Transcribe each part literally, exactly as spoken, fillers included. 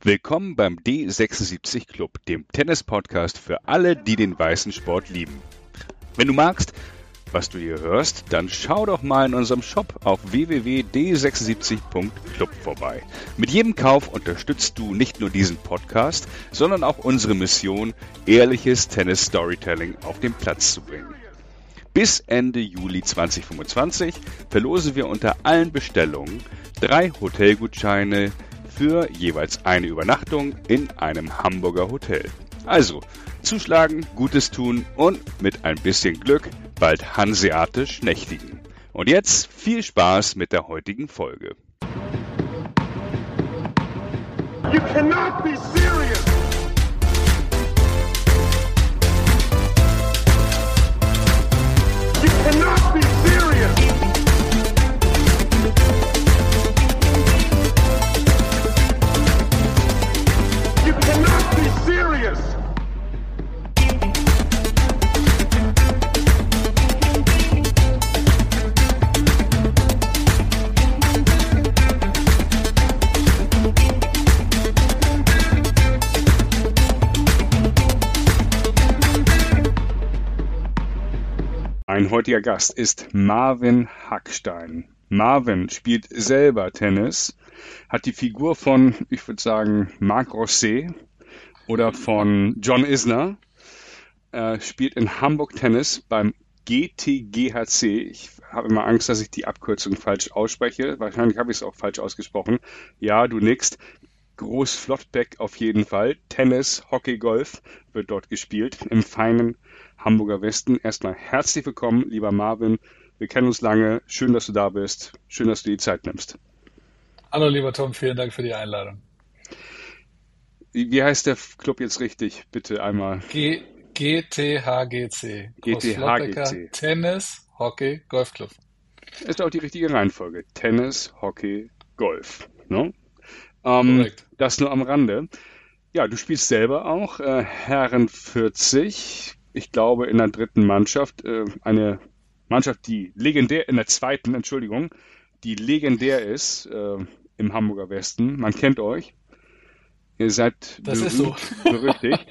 Willkommen beim D sechsundsiebzig Club, dem Tennis-Podcast für alle, die den weißen Sport lieben. Wenn du magst, was du hier hörst, dann schau doch mal in unserem Shop auf w w w punkt d sechsundsiebzig punkt club vorbei. Mit jedem Kauf unterstützt du nicht nur diesen Podcast, sondern auch unsere Mission, ehrliches Tennis-Storytelling auf den Platz zu bringen. Bis Ende Juli zwanzig fünfundzwanzig verlosen wir unter allen Bestellungen drei Hotelgutscheine für jeweils eine Übernachtung in einem Hamburger Hotel. Also, zuschlagen, Gutes tun und mit ein bisschen Glück bald hanseatisch nächtigen. Und jetzt viel Spaß mit der heutigen Folge. You cannot be serious! You cannot be serious! You cannot be serious! Mein heutiger Gast ist Marvin Hackstein. Marvin spielt selber Tennis, hat die Figur von, ich würde sagen, Marc Rosset oder von John Isner, äh, spielt in Hamburg Tennis beim G T G H C. Ich habe immer Angst, dass ich die Abkürzung falsch ausspreche. Wahrscheinlich habe ich es auch falsch ausgesprochen. Ja, du nickst. Groß Flottbeck auf jeden Fall. Tennis, Hockey, Golf wird dort gespielt im feinen Hamburger Westen. Erstmal herzlich willkommen, lieber Marvin. Wir kennen uns lange. Schön, dass du da bist. Schön, dass du die Zeit nimmst. Hallo, lieber Tom. Vielen Dank für die Einladung. Wie, wie heißt der Club jetzt richtig? Bitte einmal. G- GTHGC. G T H G C. Tennis, Hockey, Golfclub. Ist auch die richtige Reihenfolge. Tennis, Hockey, Golf. No? Ähm, Korrekt. Das nur am Rande. Ja, du spielst selber auch äh, Herren vierzig. Ich glaube in der dritten Mannschaft. Äh, eine Mannschaft, die legendär, in der zweiten, Entschuldigung, die legendär ist äh, im Hamburger Westen. Man kennt euch. Ihr seid Das ist berühmt, so. berüchtigt.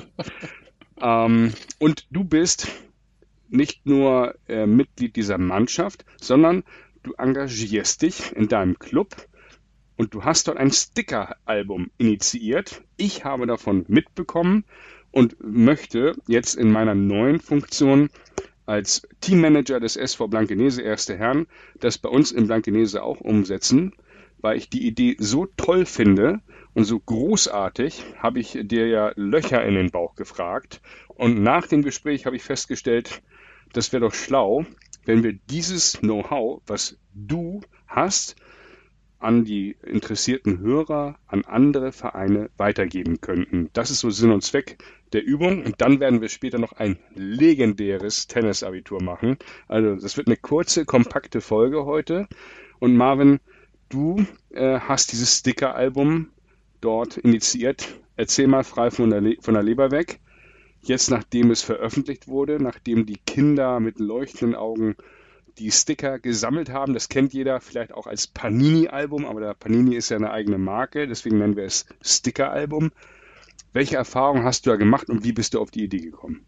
ähm, und du bist nicht nur äh, Mitglied dieser Mannschaft, sondern du engagierst dich in deinem Club. Und du hast dort ein Sticker-Album initiiert. Ich habe davon mitbekommen und möchte jetzt in meiner neuen Funktion als Teammanager des S V Blankenese Erste Herren das bei uns in Blankenese auch umsetzen, weil ich die Idee so toll finde und so großartig, habe ich dir ja Löcher in den Bauch gefragt. Und nach dem Gespräch habe ich festgestellt, das wäre doch schlau, wenn wir dieses Know-how, was du hast, an die interessierten Hörer, an andere Vereine weitergeben könnten. Das ist so Sinn und Zweck der Übung. Und dann werden wir später noch ein legendäres Tennisabitur machen. Also das wird eine kurze, kompakte Folge heute. Und Marvin, du äh, hast dieses Sticker-Album dort initiiert. Erzähl mal frei von der, Le- von der Leber weg. Jetzt, nachdem es veröffentlicht wurde, nachdem die Kinder mit leuchtenden Augen die Sticker gesammelt haben. Das kennt jeder vielleicht auch als Panini-Album, aber der Panini ist ja eine eigene Marke, deswegen nennen wir es Sticker-Album. Welche Erfahrungen hast du da gemacht und wie bist du auf die Idee gekommen?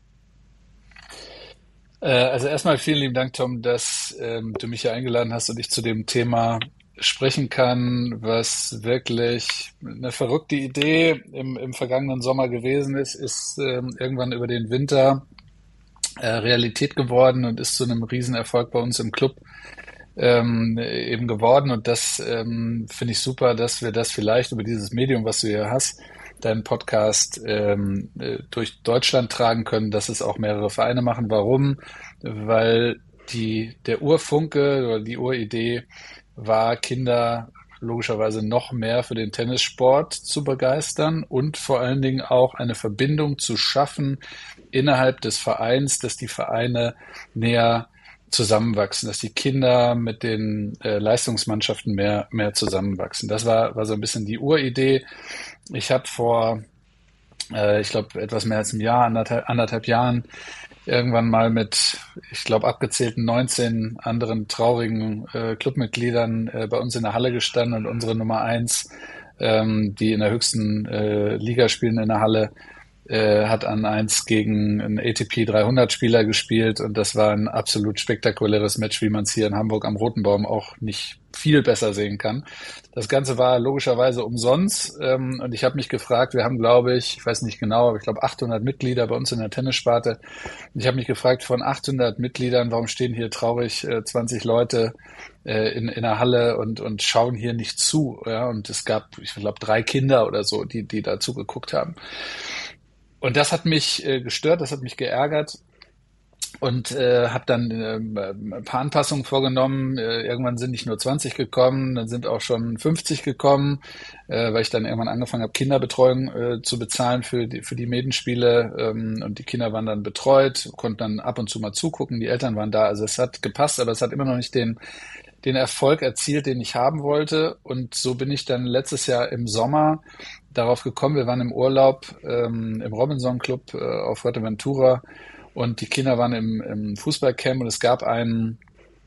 Äh, also erstmal vielen lieben Dank, Tom, dass ähm, du mich hier eingeladen hast und ich zu dem Thema sprechen kann, was wirklich eine verrückte Idee im, im vergangenen Sommer gewesen ist, ist ähm, irgendwann über den Winter äh, Realität geworden und ist zu einem Riesenerfolg bei uns im Club ähm, eben geworden. Und das ähm, finde ich super, dass wir das vielleicht über dieses Medium, was du hier hast, deinen Podcast ähm, äh, durch Deutschland tragen können, dass es auch mehrere Vereine machen. Warum? Weil die, der Urfunke oder die Uridee war, Kinder logischerweise noch mehr für den Tennissport zu begeistern und vor allen Dingen auch eine Verbindung zu schaffen innerhalb des Vereins, dass die Vereine näher zusammenwachsen, dass die Kinder mit den äh, Leistungsmannschaften mehr mehr zusammenwachsen. Das war war so ein bisschen die Uridee. Ich habe vor, äh, ich glaube, etwas mehr als einem Jahr, anderthalb, anderthalb Jahren irgendwann mal mit, ich glaube, abgezählten neunzehn anderen traurigen äh, Clubmitgliedern äh, bei uns in der Halle gestanden und unsere Nummer eins ähm, die in der höchsten äh, Liga spielen in der Halle, äh, hat an eins gegen einen A T P dreihundert Spieler gespielt und das war ein absolut spektakuläres Match, wie man es hier in Hamburg am Roten Baum auch nicht viel besser sehen kann. Das Ganze war logischerweise umsonst ähm, und ich habe mich gefragt, wir haben, glaube ich, ich weiß nicht genau, aber ich glaube achthundert Mitglieder bei uns in der Tennissparte. Und ich habe mich gefragt, von achthundert Mitgliedern, warum stehen hier traurig äh, zwanzig Leute äh, in, in der Halle und, und schauen hier nicht zu? Ja? Und es gab, ich glaube, drei Kinder oder so, die, die da zugeguckt haben. Und das hat mich äh, gestört, das hat mich geärgert und äh, habe dann äh, ein paar Anpassungen vorgenommen. Äh, irgendwann sind nicht nur zwanzig gekommen, dann sind auch schon fünfzig gekommen, äh, weil ich dann irgendwann angefangen habe, Kinderbetreuung äh, zu bezahlen für die, für die Medenspiele. Ähm, und die Kinder waren dann betreut, konnten dann ab und zu mal zugucken, die Eltern waren da. Also es hat gepasst, aber es hat immer noch nicht den den Erfolg erzielt, den ich haben wollte. Und so bin ich dann letztes Jahr im Sommer darauf gekommen. Wir waren im Urlaub ähm, im Robinson Club äh, auf Fuerteventura und die Kinder waren im, im Fußballcamp und es gab einen,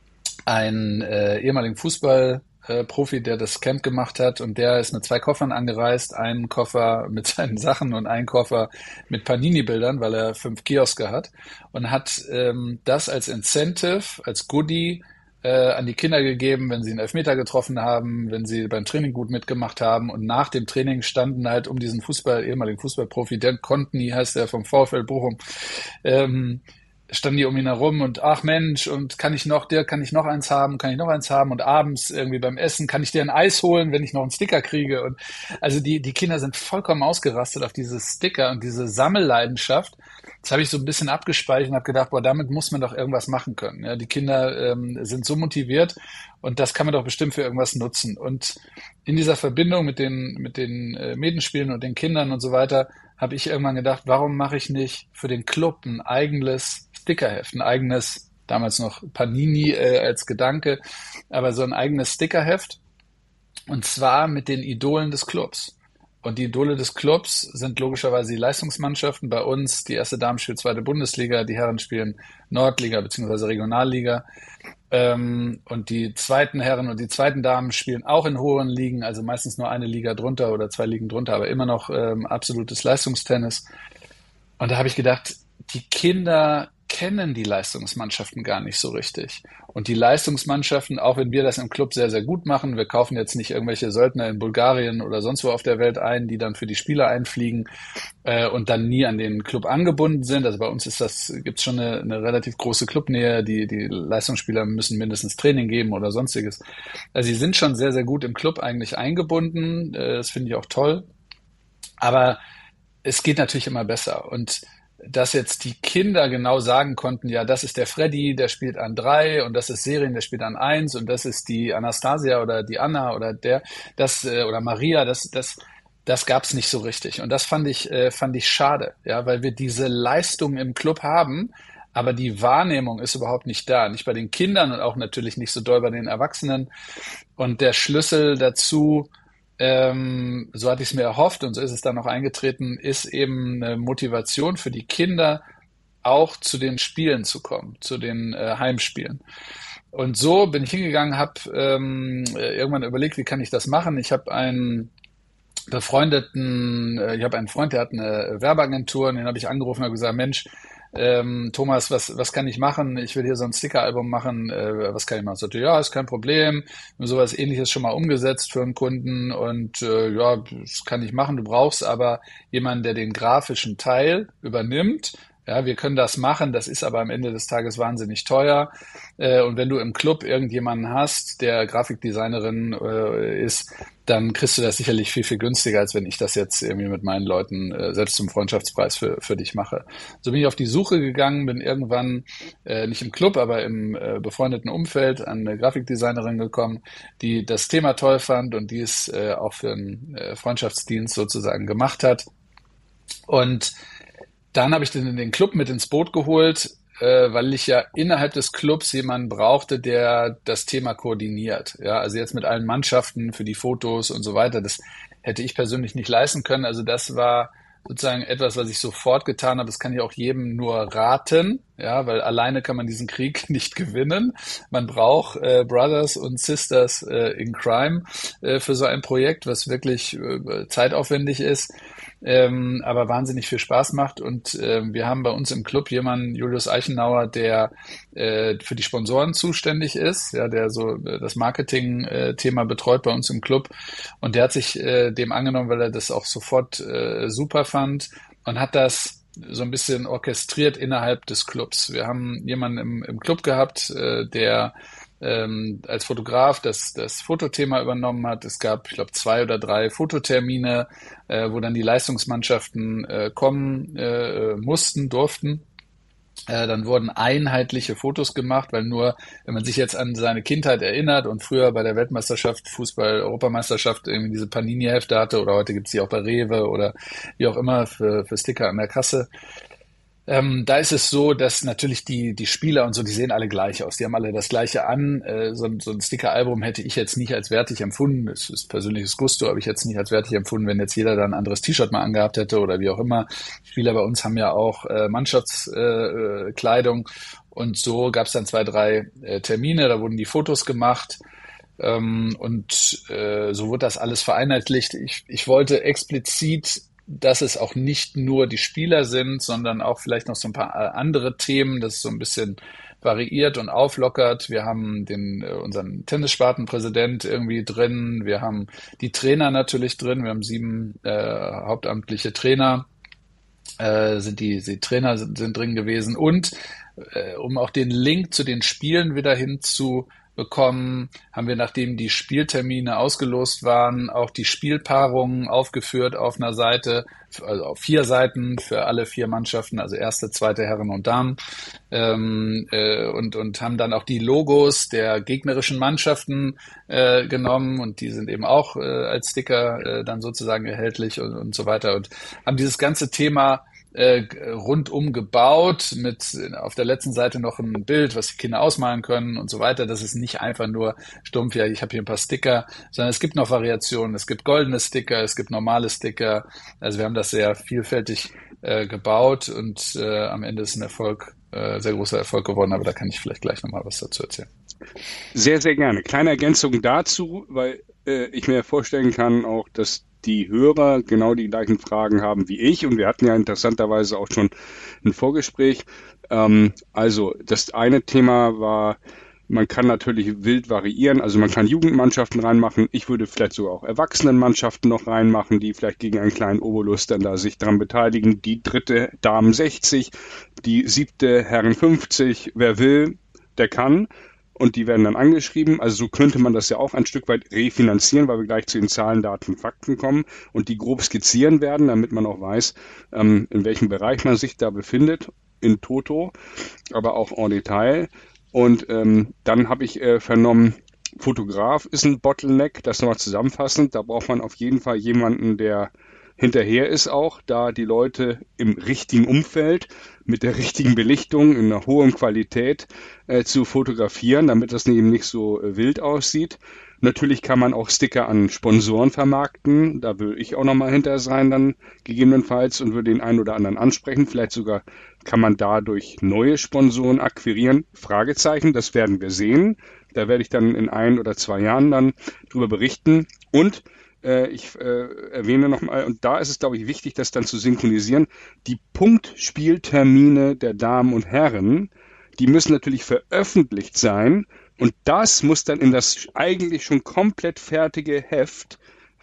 einen äh, ehemaligen Fußballprofi, äh, der das Camp gemacht hat und der ist mit zwei Koffern angereist, einen Koffer mit seinen Sachen und einen Koffer mit Panini-Bildern, weil er fünf Kioske hat und hat ähm, das als Incentive, als Goodie Äh, an die Kinder gegeben, wenn sie einen Elfmeter getroffen haben, wenn sie beim Training gut mitgemacht haben und nach dem Training standen halt um diesen Fußball, ehemaligen Fußballprofi, Dan Kontny heißt der vom VfL Bochum, ähm, standen die um ihn herum und ach Mensch, und kann ich noch, der kann ich noch eins haben, kann ich noch eins haben und abends irgendwie beim Essen kann ich dir ein Eis holen, wenn ich noch einen Sticker kriege und also die, die Kinder sind vollkommen ausgerastet auf diese Sticker und diese Sammelleidenschaft. Das habe ich so ein bisschen abgespeichert und habe gedacht, boah, damit muss man doch irgendwas machen können. Ja, die Kinder ähm, sind so motiviert und das kann man doch bestimmt für irgendwas nutzen. Und in dieser Verbindung mit den mit den äh, Medenspielen und den Kindern und so weiter habe ich irgendwann gedacht, warum mache ich nicht für den Club ein eigenes Stickerheft, ein eigenes, damals noch Panini äh, als Gedanke, aber so ein eigenes Stickerheft und zwar mit den Idolen des Clubs. Und die Idole des Clubs sind logischerweise die Leistungsmannschaften. Bei uns, die erste Dame spielt zweite Bundesliga, die Herren spielen Nordliga bzw. Regionalliga. Ähm, und die zweiten Herren und die zweiten Damen spielen auch in hohen Ligen, also meistens nur eine Liga drunter oder zwei Ligen drunter, aber immer noch ähm, absolutes Leistungstennis. Und da habe ich gedacht, die Kinder kennen die Leistungsmannschaften gar nicht so richtig. Und die Leistungsmannschaften, auch wenn wir das im Club sehr, sehr gut machen, wir kaufen jetzt nicht irgendwelche Söldner in Bulgarien oder sonst wo auf der Welt ein, die dann für die Spieler einfliegen äh, und dann nie an den Club angebunden sind. Also bei uns ist das, gibt's schon eine, eine relativ große Clubnähe. Die, die Leistungsspieler müssen mindestens Training geben oder sonstiges. Also sie sind schon sehr, sehr gut im Club eigentlich eingebunden. Äh, das finde ich auch toll. Aber es geht natürlich immer besser. Und dass jetzt die Kinder genau sagen konnten, ja, das ist der Freddy, der spielt an drei und das ist Serin, der spielt an eins und das ist die Anastasia oder die Anna oder der, das, äh, oder Maria, das, das, das gab's nicht so richtig. Und das fand ich, äh, fand ich schade, ja, weil wir diese Leistung im Club haben, aber die Wahrnehmung ist überhaupt nicht da. Nicht bei den Kindern und auch natürlich nicht so doll bei den Erwachsenen. Und der Schlüssel dazu, Ähm, so hatte ich es mir erhofft und so ist es dann noch eingetreten, ist eben eine Motivation für die Kinder, auch zu den Spielen zu kommen, zu den äh, Heimspielen. Und so bin ich hingegangen, habe ähm, irgendwann überlegt, wie kann ich das machen. Ich habe einen befreundeten, äh, ich habe einen Freund, der hat eine Werbeagentur und den habe ich angerufen und habe gesagt, Mensch, ähm, Thomas, was, was kann ich machen? Ich will hier so ein Sticker-Album machen. Äh, was kann ich machen? Ich sagte, ja, ist kein Problem. Wir haben sowas Ähnliches schon mal umgesetzt für einen Kunden und äh, ja, das kann ich machen. Du brauchst aber jemanden, der den grafischen Teil übernimmt. Ja, wir können das machen, das ist aber am Ende des Tages wahnsinnig teuer. Äh, und wenn du im Club irgendjemanden hast, der Grafikdesignerin äh, ist, dann kriegst du das sicherlich viel, viel günstiger, als wenn ich das jetzt irgendwie mit meinen Leuten äh, selbst zum Freundschaftspreis für, für dich mache. So bin ich auf die Suche gegangen, bin irgendwann äh, nicht im Club, aber im äh, befreundeten Umfeld an eine Grafikdesignerin gekommen, die das Thema toll fand und die es äh, auch für einen äh, Freundschaftsdienst sozusagen gemacht hat. Und dann habe ich den, den Club mit ins Boot geholt, äh, weil ich ja innerhalb des Clubs jemanden brauchte, der das Thema koordiniert. Ja, also jetzt mit allen Mannschaften für die Fotos und so weiter, das hätte ich persönlich nicht leisten können. Also das war sozusagen etwas, was ich sofort getan habe. Das kann ich auch jedem nur raten. ja, weil alleine kann man diesen Krieg nicht gewinnen. Man braucht äh, Brothers und Sisters äh, in Crime äh, für so ein Projekt, was wirklich äh, zeitaufwendig ist, ähm, aber wahnsinnig viel Spaß macht. Und äh, wir haben bei uns im Club jemanden, Julius Eichenauer, der äh, für die Sponsoren zuständig ist, ja, der so äh, das Marketing-Thema betreut bei uns im Club. Und der hat sich äh, dem angenommen, weil er das auch sofort äh, super fand und hat das so ein bisschen orchestriert innerhalb des Clubs. Wir haben jemanden im, im Club gehabt, äh, der ähm, als Fotograf das, das Fotothema übernommen hat. Es gab, ich glaube, zwei oder drei Fototermine, äh, wo dann die Leistungsmannschaften äh, kommen äh, mussten, durften. Äh, dann wurden einheitliche Fotos gemacht, weil nur, wenn man sich jetzt an seine Kindheit erinnert und früher bei der Weltmeisterschaft, Fußball-Europameisterschaft irgendwie diese Panini-Hefte hatte oder heute gibt's die auch bei Rewe oder wie auch immer für, für Sticker an der Kasse, ähm, da ist es so, dass natürlich die, die Spieler und so, die sehen alle gleich aus. Die haben alle das Gleiche an. Äh, so, ein- so ein Sticker-Album hätte ich jetzt nicht als wertig empfunden. Das ist persönliches Gusto, habe ich jetzt nicht als wertig empfunden, wenn jetzt jeder da ein anderes T-Shirt mal angehabt hätte oder wie auch immer. Spieler bei uns haben ja auch äh, Mannschaftskleidung äh, Kleidung. Und so gab es dann zwei, drei äh, Termine, da wurden die Fotos gemacht. Ähm, und äh, so wurde das alles vereinheitlicht. Ich, ich wollte explizit, dass es auch nicht nur die Spieler sind, sondern auch vielleicht noch so ein paar äh, andere Themen, dass es so ein bisschen variiert und auflockert. Wir haben den äh, unseren Tennisspartenpräsident irgendwie drin. Wir haben die Trainer natürlich drin. Wir haben sieben äh, hauptamtliche Trainer, äh, sind die, die Trainer sind, sind drin gewesen. Und äh, um auch den Link zu den Spielen wieder hinzubekommen, haben wir, nachdem die Spieltermine ausgelost waren, auch die Spielpaarungen aufgeführt auf einer Seite, also auf vier Seiten für alle vier Mannschaften, also erste, zweite Herren und Damen, ähm, äh, und, und haben dann auch die Logos der gegnerischen Mannschaften äh, genommen und die sind eben auch äh, als Sticker äh, dann sozusagen erhältlich und, und so weiter und haben dieses ganze Thema äh, rundum gebaut, mit auf der letzten Seite noch ein Bild, was die Kinder ausmalen können und so weiter. Das ist nicht einfach nur stumpf, ja, ich habe hier ein paar Sticker, sondern es gibt noch Variationen. Es gibt goldene Sticker, es gibt normale Sticker. Also wir haben das sehr vielfältig äh, gebaut und äh, am Ende ist ein Erfolg, äh, sehr großer Erfolg geworden, aber da kann ich vielleicht gleich nochmal was dazu erzählen. Sehr, sehr gerne. Kleine Ergänzung dazu, weil äh, ich mir vorstellen kann auch, dass die Hörer genau die gleichen Fragen haben wie ich. Und wir hatten ja interessanterweise auch schon ein Vorgespräch. Ähm, also das eine Thema war, man kann natürlich wild variieren. Also man kann Jugendmannschaften reinmachen. Ich würde vielleicht sogar auch Erwachsenenmannschaften noch reinmachen, die vielleicht gegen einen kleinen Obolus dann da sich dran beteiligen. Die dritte Damen sechzig, die siebte Herren fünfzig. Wer will, der kann. Und die werden dann angeschrieben. Also so könnte man das ja auch ein Stück weit refinanzieren, weil wir gleich zu den Zahlen, Daten, Fakten kommen und die grob skizzieren werden, damit man auch weiß, ähm, in welchem Bereich man sich da befindet, in Toto, aber auch en Detail. Und ähm, dann habe ich äh, vernommen, Fotograf ist ein Bottleneck, das nochmal zusammenfassend. Da braucht man auf jeden Fall jemanden, der hinterher ist auch, da die Leute im richtigen Umfeld mit der richtigen Belichtung in einer hohen Qualität äh, zu fotografieren, damit das eben nicht so äh, wild aussieht. Natürlich kann man auch Sticker an Sponsoren vermarkten. Da will ich auch nochmal hinter sein dann gegebenenfalls und würde den einen oder anderen ansprechen. Vielleicht sogar kann man dadurch neue Sponsoren akquirieren. Fragezeichen, das werden wir sehen. Da werde ich dann in ein oder zwei Jahren dann drüber berichten. Und äh, ich äh, erwähne nochmal, und da ist es, glaube ich, wichtig, das dann zu synchronisieren, die Punktspieltermine der Damen und Herren, die müssen natürlich veröffentlicht sein. Und das muss dann in das eigentlich schon komplett fertige Heft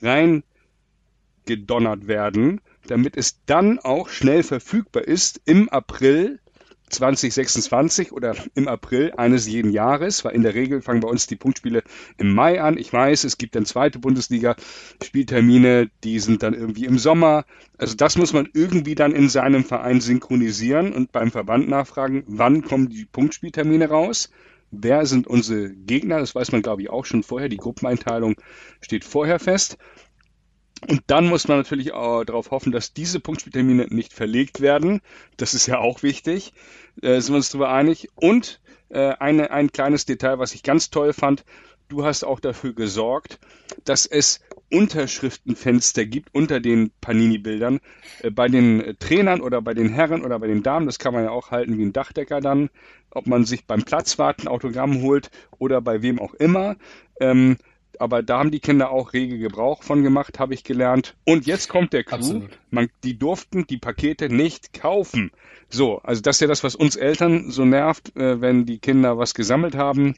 reingedonnert werden, damit es dann auch schnell verfügbar ist im April zwanzig sechsundzwanzig oder im April eines jeden Jahres, weil in der Regel fangen bei uns die Punktspiele im Mai an. Ich weiß, es gibt dann zweite Bundesliga-Spieltermine, die sind dann irgendwie im Sommer. Also das muss man irgendwie dann in seinem Verein synchronisieren und beim Verband nachfragen, wann kommen die Punktspieltermine raus. Wer sind unsere Gegner? Das weiß man, glaube ich, auch schon vorher. Die Gruppeneinteilung steht vorher fest. Und dann muss man natürlich auch darauf hoffen, dass diese Punktspieltermine nicht verlegt werden. Das ist ja auch wichtig. Äh, sind wir uns darüber einig. Und äh, eine, ein kleines Detail, was ich ganz toll fand. Du hast auch dafür gesorgt, dass es Unterschriftenfenster gibt unter den Panini-Bildern. Äh, bei den äh, Trainern oder bei den Herren oder bei den Damen, das kann man ja auch halten wie ein Dachdecker dann, ob man sich beim Platzwarten Autogramm holt oder bei wem auch immer. Ähm, aber da haben die Kinder auch rege Gebrauch von gemacht, habe ich gelernt. Und jetzt kommt der Clou, Absolut. man, die durften die Pakete nicht kaufen. So, also das ist ja das, was uns Eltern so nervt, äh, wenn die Kinder was gesammelt haben.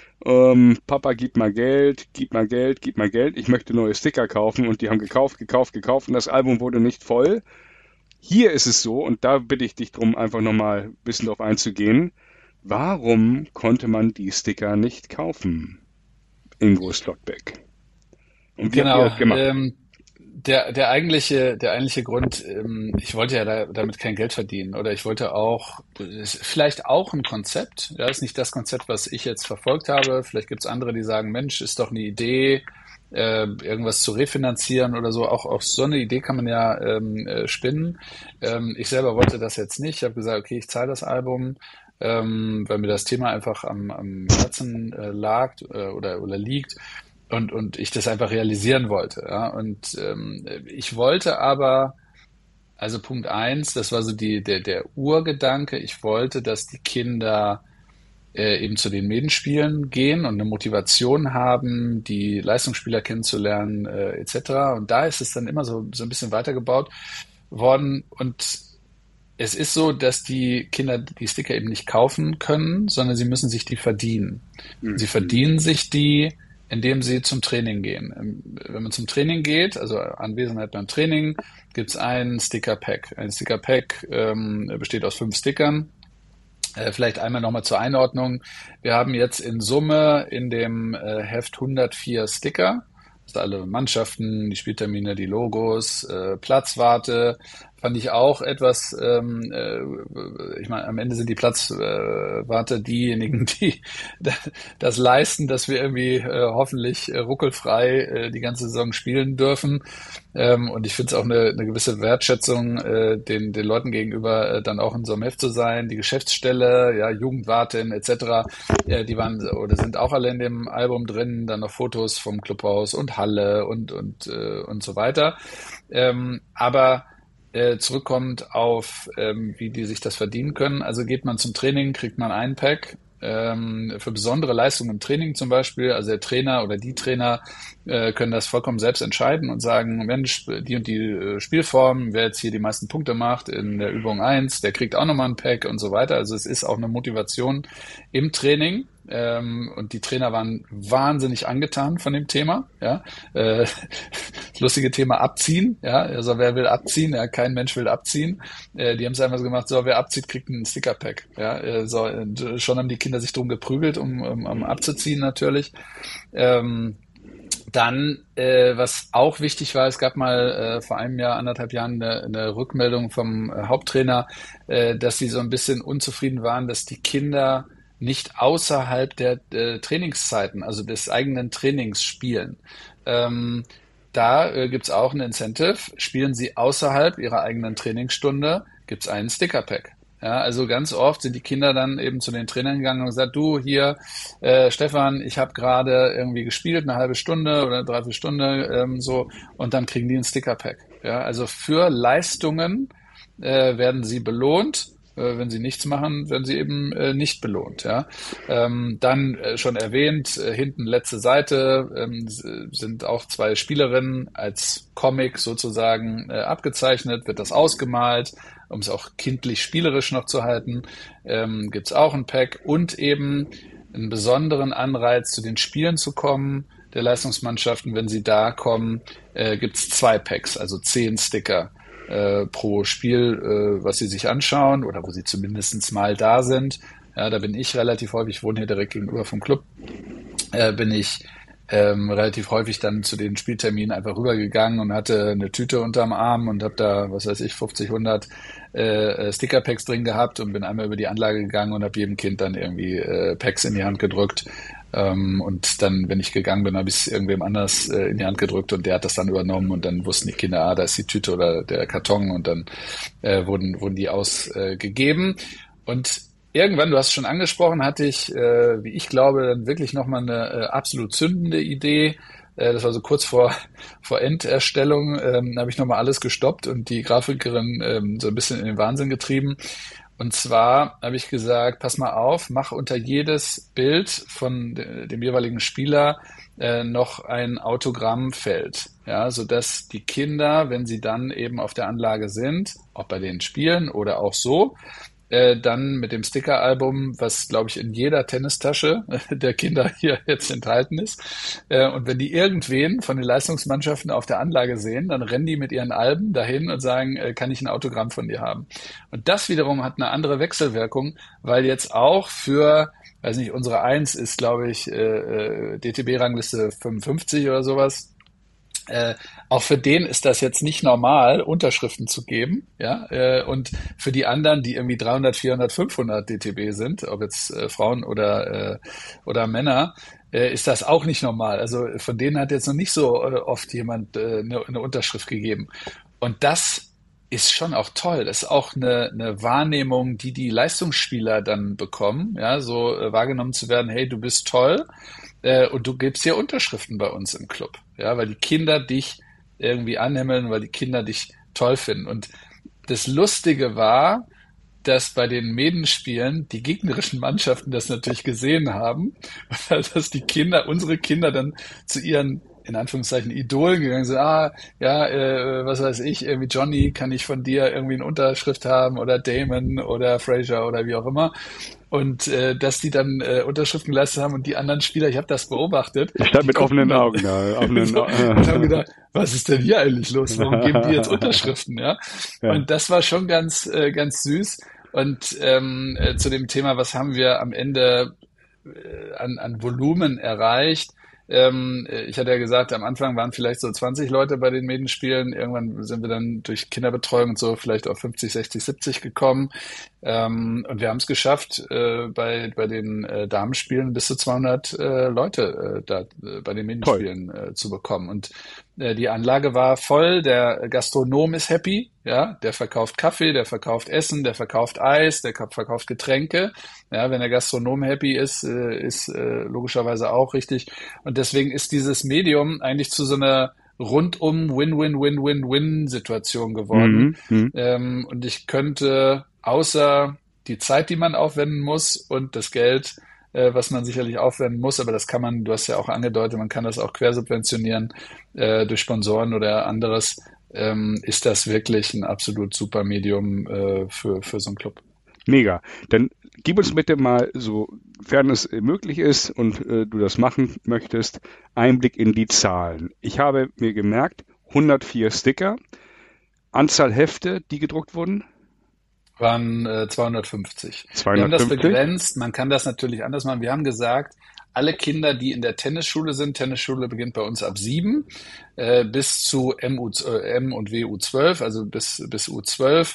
Ähm, Papa, gib mal Geld, gib mal Geld, gib mal Geld, ich möchte neue Sticker kaufen, und die haben gekauft, gekauft, gekauft und das Album wurde nicht voll. Hier ist es so, und da bitte ich dich drum, einfach nochmal ein bisschen drauf einzugehen, warum konnte man die Sticker nicht kaufen? Ingo Slotbeck. Und wie habt ihr Genau. das gemacht? Ähm, der, der eigentliche, der eigentliche Grund, ähm, ich wollte ja da, damit kein Geld verdienen, oder ich wollte auch, ist vielleicht auch ein Konzept, ja, ist nicht das Konzept, was ich jetzt verfolgt habe. Vielleicht gibt es andere, die sagen, Mensch, ist doch eine Idee, äh, irgendwas zu refinanzieren oder so. Auch auf so eine Idee kann man ja ähm, äh, spinnen. Ähm, ich selber wollte das jetzt nicht. Ich habe gesagt, okay, ich zahle das Album, ähm, weil mir das Thema einfach am, am Herzen äh, lag äh, oder, oder liegt. Und, und ich das einfach realisieren wollte. Ja? Und ähm, ich wollte aber, also Punkt eins, das war so die, der, der Urgedanke, ich wollte, dass die Kinder äh, eben zu den Medenspielen gehen und eine Motivation haben, die Leistungsspieler kennenzulernen, äh, et cetera. Und da ist es dann immer so, so ein bisschen weitergebaut worden. Und es ist so, dass die Kinder die Sticker eben nicht kaufen können, sondern sie müssen sich die verdienen. Sie verdienen sich die, indem sie zum Training gehen. Wenn man zum Training geht, also Anwesenheit beim Training, gibt es ein Sticker-Pack. Ein Sticker-Pack ähm, besteht aus fünf Stickern. Äh, vielleicht einmal nochmal zur Einordnung. Wir haben jetzt in Summe in dem äh, Heft hundertvier Sticker. Das sind alle Mannschaften, die Spieltermine, die Logos, äh, Platzwarte. Fand ich auch etwas, ähm, äh, ich meine, am Ende sind die Platzwarte äh, diejenigen, die das leisten, dass wir irgendwie äh, hoffentlich äh, ruckelfrei äh, die ganze Saison spielen dürfen. Ähm, und ich finde es auch eine, eine gewisse Wertschätzung, äh, den, den Leuten gegenüber äh, dann auch in so einem Heft zu sein. Die Geschäftsstelle, ja, Jugendwartin et cetera, äh, die waren oder sind auch alle in dem Album drin. Dann noch Fotos vom Clubhaus und Halle und und äh, und so weiter. Ähm, aber Äh, zurückkommt auf, ähm, wie die sich das verdienen können. Also geht man zum Training, kriegt man ein Pack ähm, für besondere Leistungen im Training zum Beispiel. Also der Trainer oder die Trainer äh, können das vollkommen selbst entscheiden und sagen, Mensch, die und die äh, Spielform, wer jetzt hier die meisten Punkte macht in der Übung eins, der kriegt auch nochmal ein Pack und so weiter. Also es ist auch eine Motivation im Training. Ähm, und die Trainer waren wahnsinnig angetan von dem Thema. Ja, äh, das lustige Thema Abziehen. Ja, also wer will abziehen? Ja, kein Mensch will abziehen. Äh, die haben es einfach so gemacht: So, wer abzieht, kriegt einen Sticker-Pack. Ja, äh, so, und schon haben die Kinder sich drum geprügelt, um, um, um abzuziehen natürlich. Ähm, Dann, äh, was auch wichtig war, es gab mal äh, vor einem Jahr, anderthalb Jahren eine, eine Rückmeldung vom äh, Haupttrainer, äh, dass sie so ein bisschen unzufrieden waren, dass die Kinder nicht außerhalb der äh, Trainingszeiten, also des eigenen Trainings spielen. Ähm, da äh, gibt's auch ein Incentive. Spielen sie außerhalb ihrer eigenen Trainingsstunde, gibt's einen Sticker-Pack. Ja, also ganz oft sind die Kinder dann eben zu den Trainern gegangen und gesagt, du hier, äh, Stefan, ich habe gerade irgendwie gespielt, eine halbe Stunde oder eine Dreiviertelstunde ähm, so, und dann kriegen die einen Sticker-Pack. Ja, also für Leistungen äh, werden sie belohnt. Wenn sie nichts machen, werden sie eben äh, nicht belohnt. Ja, ähm, dann äh, schon erwähnt, äh, hinten letzte Seite ähm, sind auch zwei Spielerinnen als Comic sozusagen äh, abgezeichnet, wird das ausgemalt, um es auch kindlich spielerisch noch zu halten. Ähm, gibt's auch ein Pack und eben einen besonderen Anreiz, zu den Spielen zu kommen der Leistungsmannschaften. Wenn sie da kommen, äh, gibt's zwei Packs, also zehn Sticker Äh, pro Spiel, äh, was sie sich anschauen oder wo sie zumindest mal da sind. Ja, da bin ich relativ häufig, ich wohne hier direkt gegenüber vom Club, äh, bin ich ähm, relativ häufig dann zu den Spielterminen einfach rübergegangen und hatte eine Tüte unterm Arm und habe da, was weiß ich, fünfzig, hundert äh, Sticker-Packs drin gehabt und bin einmal über die Anlage gegangen und habe jedem Kind dann irgendwie äh, Packs in die Hand gedrückt. Ähm, und dann, wenn ich gegangen bin, habe ich es irgendwem anders äh, in die Hand gedrückt und der hat das dann übernommen und dann wussten die Kinder, ah, da ist die Tüte oder der Karton und dann äh, wurden, wurden die ausgegeben. Äh, und irgendwann, du hast es schon angesprochen, hatte ich, äh, wie ich glaube, dann wirklich nochmal eine äh, absolut zündende Idee. Äh, das war so kurz vor, vor Enderstellung. Ähm, da habe ich nochmal alles gestoppt und die Grafikerin ähm, so ein bisschen in den Wahnsinn getrieben. Und zwar habe ich gesagt, pass mal auf, mach unter jedes Bild von de- dem jeweiligen Spieler äh, noch ein Autogrammfeld, ja, sodass die Kinder, wenn sie dann eben auf der Anlage sind, auch bei den Spielen oder auch so, äh, dann mit dem Stickeralbum, was glaube ich in jeder Tennistasche der Kinder hier jetzt enthalten ist. Äh, und wenn die irgendwen von den Leistungsmannschaften auf der Anlage sehen, dann rennen die mit ihren Alben dahin und sagen, äh, kann ich ein Autogramm von dir haben? Und das wiederum hat eine andere Wechselwirkung, weil jetzt auch für, weiß nicht, unsere Eins ist, glaube ich, äh, D T B-Rangliste fünfundfünfzig oder sowas. Äh, auch für den ist das jetzt nicht normal, Unterschriften zu geben, ja, äh, und für die anderen, die irgendwie dreihundert, vierhundert, fünfhundert D T B sind, ob jetzt äh, Frauen oder äh, oder Männer, äh, ist das auch nicht normal. Also von denen hat jetzt noch nicht so äh, oft jemand äh, eine, eine Unterschrift gegeben. Und das ist schon auch toll. Das ist auch eine, eine Wahrnehmung, die die Leistungsspieler dann bekommen, ja, so äh, wahrgenommen zu werden, hey, du bist toll. Äh, und du gibst hier Unterschriften bei uns im Club, ja, weil die Kinder dich irgendwie anhimmeln, weil die Kinder dich toll finden. Und das Lustige war, dass bei den Medenspielen die gegnerischen Mannschaften das natürlich gesehen haben, dass die Kinder, unsere Kinder dann zu ihren, in Anführungszeichen, Idolen gegangen sind. Ah, ja, äh, was weiß ich, irgendwie Johnny, kann ich von dir irgendwie eine Unterschrift haben oder Damon oder Fraser oder wie auch immer. Und äh, dass die dann äh, Unterschriften geleistet haben und die anderen Spieler, ich habe das beobachtet. Ich stand die mit offenen guckten Augen da. Offenen so, Augen. und haben gedacht, was ist denn hier eigentlich los? Warum geben die jetzt Unterschriften? Ja? Ja. Und das war schon ganz, äh, ganz süß. Und ähm, äh, zu dem Thema, was haben wir am Ende äh, an, an Volumen erreicht? Ähm, äh, ich hatte ja gesagt, am Anfang waren vielleicht so zwanzig Leute bei den Medenspielen. Irgendwann sind wir dann durch Kinderbetreuung und so vielleicht auf fünfzig, sechzig, siebzig gekommen. Ähm, und wir haben es geschafft, äh, bei, bei den äh, Damenspielen bis zu zweihundert äh, Leute äh, da äh, bei den Medenspielen äh, zu bekommen. Und äh, die Anlage war voll, der Gastronom ist happy, ja, der verkauft Kaffee, der verkauft Essen, der verkauft Eis, der verkauft Getränke. Ja, wenn der Gastronom happy ist, äh, ist äh, logischerweise auch richtig. Und deswegen ist dieses Medium eigentlich zu so einer rundum Win-Win-Win-Win-Win-Situation geworden. Mhm. Mhm. Ähm, und ich könnte außer die Zeit, die man aufwenden muss und das Geld, äh, was man sicherlich aufwenden muss, aber das kann man, du hast ja auch angedeutet, man kann das auch quersubventionieren äh, durch Sponsoren oder anderes, ähm, ist das wirklich ein absolut super Medium äh, für, für so einen Club. Mega. Dann gib uns bitte mal, sofern es möglich ist und äh, du das machen möchtest, Einblick in die Zahlen. Ich habe mir gemerkt, hundertvier Sticker, Anzahl Hefte, die gedruckt wurden? Waren äh, zweihundertfünfzig. Wir haben das zweihundertfünfzig? begrenzt, man kann das natürlich anders machen. Wir haben gesagt, alle Kinder, die in der Tennisschule sind, Tennisschule beginnt bei uns ab sieben, äh, bis zu M, U, äh, M und W U zwölf, also bis, bis U zwölf,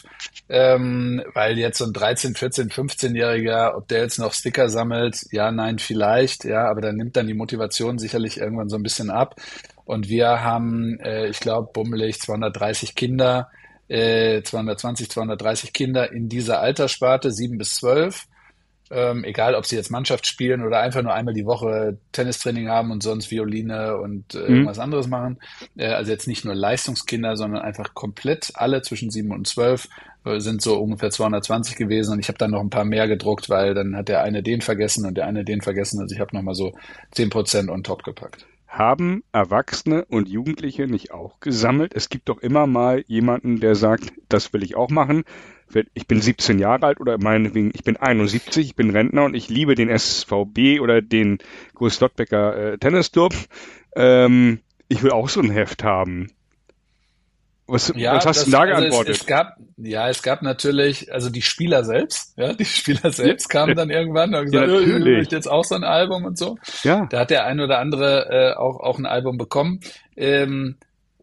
ähm, weil jetzt so ein dreizehn-, vierzehn-, fünfzehnjähriger, ob der jetzt noch Sticker sammelt, ja, nein, vielleicht, ja, aber dann nimmt dann die Motivation sicherlich irgendwann so ein bisschen ab. Und wir haben, äh, ich glaube, bummelig zweihundertdreißig Kinder, äh, zweihundertzwanzig, zweihundertdreißig Kinder in dieser Alterssparte, sieben bis zwölf. Ähm, egal, ob sie jetzt Mannschaft spielen oder einfach nur einmal die Woche Tennistraining haben und sonst Violine und äh, Mhm. irgendwas anderes machen. Äh, also jetzt nicht nur Leistungskinder, sondern einfach komplett alle zwischen sieben und zwölf äh, sind so ungefähr zweihundertzwanzig gewesen. Und ich habe dann noch ein paar mehr gedruckt, weil dann hat der eine den vergessen und der eine den vergessen. Also ich habe nochmal so zehn Prozent on top gepackt. Haben Erwachsene und Jugendliche nicht auch gesammelt? Es gibt doch immer mal jemanden, der sagt, das will ich auch machen. Ich bin siebzehn Jahre alt oder meinetwegen, ich bin einundsiebzig, ich bin Rentner und ich liebe den S V B oder den Groß-Lottbecker äh, Tennisclub. Ähm, ich will auch so ein Heft haben. Was, Ja, was hast das, du da also es, geantwortet? es gab, ja, es gab natürlich, also die Spieler selbst, ja, die Spieler selbst kamen dann irgendwann und haben Ja, gesagt, äh, ich natürlich. möchte jetzt auch so ein Album und so. Ja, Da hat der ein oder andere äh, auch, auch ein Album bekommen. Ähm,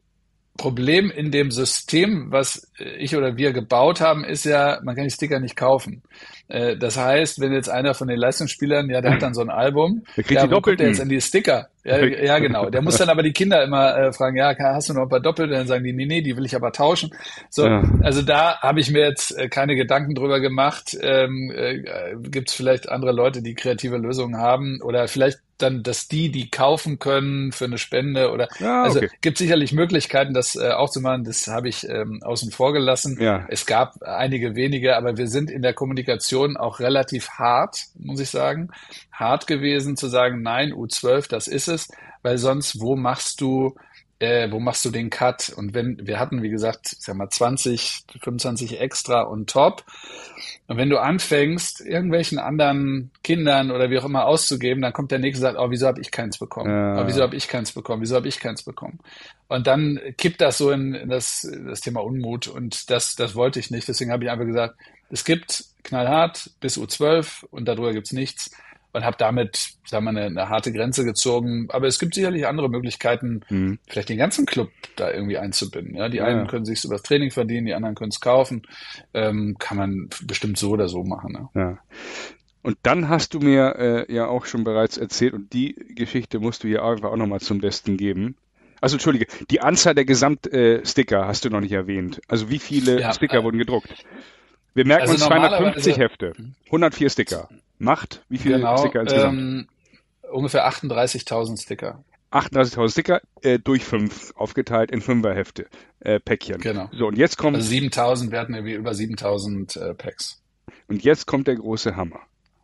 Problem in dem System, was ich oder wir gebaut haben, ist ja, man kann die Sticker nicht kaufen. Äh, Das heißt, wenn jetzt einer von den Leistungsspielern, ja, der hat dann so ein Album, der kriegt ja, die wo kommt der Doppelten. jetzt an die Sticker? Ja, ja, genau. Der muss dann aber die Kinder immer äh, fragen, ja, hast du noch ein paar Doppelte? Dann sagen die, nee, nee, die will ich aber tauschen. So, Ja. also da habe ich mir jetzt äh, keine Gedanken drüber gemacht. Ähm, äh, Gibt es vielleicht andere Leute, die kreative Lösungen haben oder vielleicht dann, dass die die kaufen können für eine Spende oder, Ja, also okay. gibt sicherlich Möglichkeiten, das äh, auch zu machen. Das habe ich ähm, außen vor gelassen. Ja. Es gab einige wenige, aber wir sind in der Kommunikation auch relativ hart, muss ich sagen, hart gewesen zu sagen, nein, U zwölf, das ist es, weil sonst, wo machst du Äh, wo machst du den Cut? Und wenn, wir hatten, wie gesagt, ich sag mal zwanzig, fünfundzwanzig extra on top. Und wenn du anfängst, irgendwelchen anderen Kindern oder wie auch immer auszugeben, dann kommt der Nächste und sagt, oh, wieso habe ich keins bekommen? Ja. Oh, wieso habe ich keins bekommen? Wieso habe ich keins bekommen? Und dann kippt das so in, in das, das Thema Unmut. Und das, das wollte ich nicht. Deswegen habe ich einfach gesagt, es gibt knallhart bis U zwölf und darüber gibt's nichts. Und habe damit, sagen wir, eine, eine harte Grenze gezogen. Aber es gibt sicherlich andere Möglichkeiten, Hm. vielleicht den ganzen Club da irgendwie einzubinden. Ja, die Ja. einen können sich über das Training verdienen, die anderen können es kaufen. Ähm, kann man bestimmt so oder so machen. Ne? Ja. Und dann hast du mir äh, ja auch schon bereits erzählt, und die Geschichte musst du hier einfach auch nochmal zum Besten geben. Also entschuldige, die Anzahl der Gesamtsticker äh, Sticker hast du noch nicht erwähnt. Also wie viele Ja, Sticker äh, wurden gedruckt? Wir merken also uns zweihundertfünfzig normalerweise, Hefte, hundertvier Sticker. Macht wie viele genau, Sticker insgesamt? ähm, ungefähr achtunddreißigtausend Sticker. achtunddreißigtausend Sticker äh, durch fünf, aufgeteilt in Fünferhefte, äh, Päckchen. Genau. So, und jetzt kommt, Also siebentausend, wir hatten irgendwie über siebentausend äh, Packs. und jetzt kommt der große Hammer.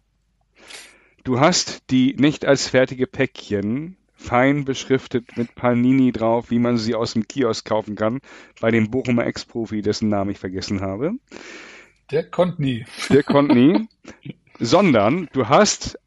Du hast die nicht als fertige Päckchen fein beschriftet mit Panini drauf, wie man sie aus dem Kiosk kaufen kann, bei dem Bochumer Ex-Profi, dessen Namen ich vergessen habe. Der konnte nie. Der konnte nie. Sondern du hast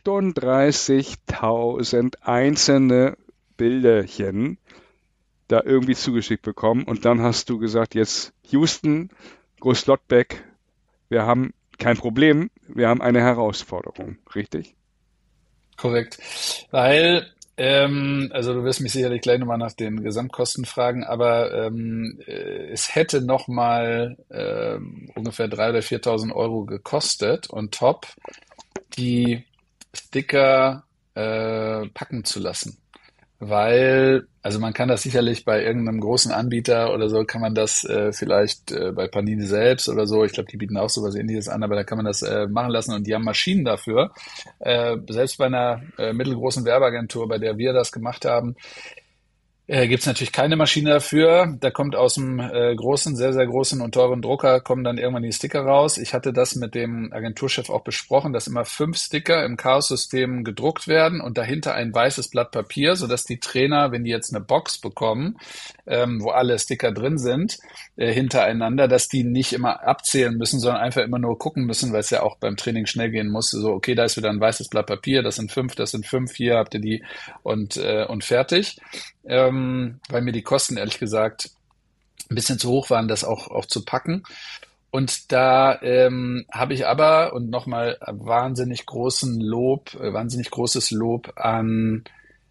achtunddreißigtausend einzelne Bilderchen da irgendwie zugeschickt bekommen und dann hast du gesagt, jetzt Houston, Großlottbeck, wir haben kein Problem, wir haben eine Herausforderung, richtig? Korrekt. Weil, ähm, also du wirst mich sicherlich gleich nochmal nach den Gesamtkosten fragen, aber ähm, äh, es hätte nochmal ähm, ungefähr dreitausend oder viertausend Euro gekostet und top, die Sticker äh, packen zu lassen. Weil, also man kann das sicherlich bei irgendeinem großen Anbieter oder so, kann man das äh, vielleicht äh, bei Panini selbst oder so, ich glaube, die bieten auch sowas Ähnliches an, aber da kann man das äh, machen lassen und die haben Maschinen dafür. Äh, selbst bei einer äh, mittelgroßen Werbeagentur, bei der wir das gemacht haben, äh, gibt es natürlich keine Maschine dafür. Da kommt aus dem äh, großen, sehr, sehr großen und teuren Drucker kommen dann irgendwann die Sticker raus. Ich hatte das mit dem Agenturchef auch besprochen, dass immer fünf Sticker im Chaos-System gedruckt werden und dahinter ein weißes Blatt Papier, sodass die Trainer, wenn die jetzt eine Box bekommen, ähm, wo alle Sticker drin sind, äh, hintereinander, dass die nicht immer abzählen müssen, sondern einfach immer nur gucken müssen, weil es ja auch beim Training schnell gehen muss. So, okay, da ist wieder ein weißes Blatt Papier, das sind fünf, das sind fünf, hier habt ihr die und, äh, und fertig. Ähm, weil mir die Kosten ehrlich gesagt ein bisschen zu hoch waren, das auch, auch zu packen. Und da ähm, habe ich aber, und nochmal wahnsinnig großen Lob, äh, wahnsinnig großes Lob an,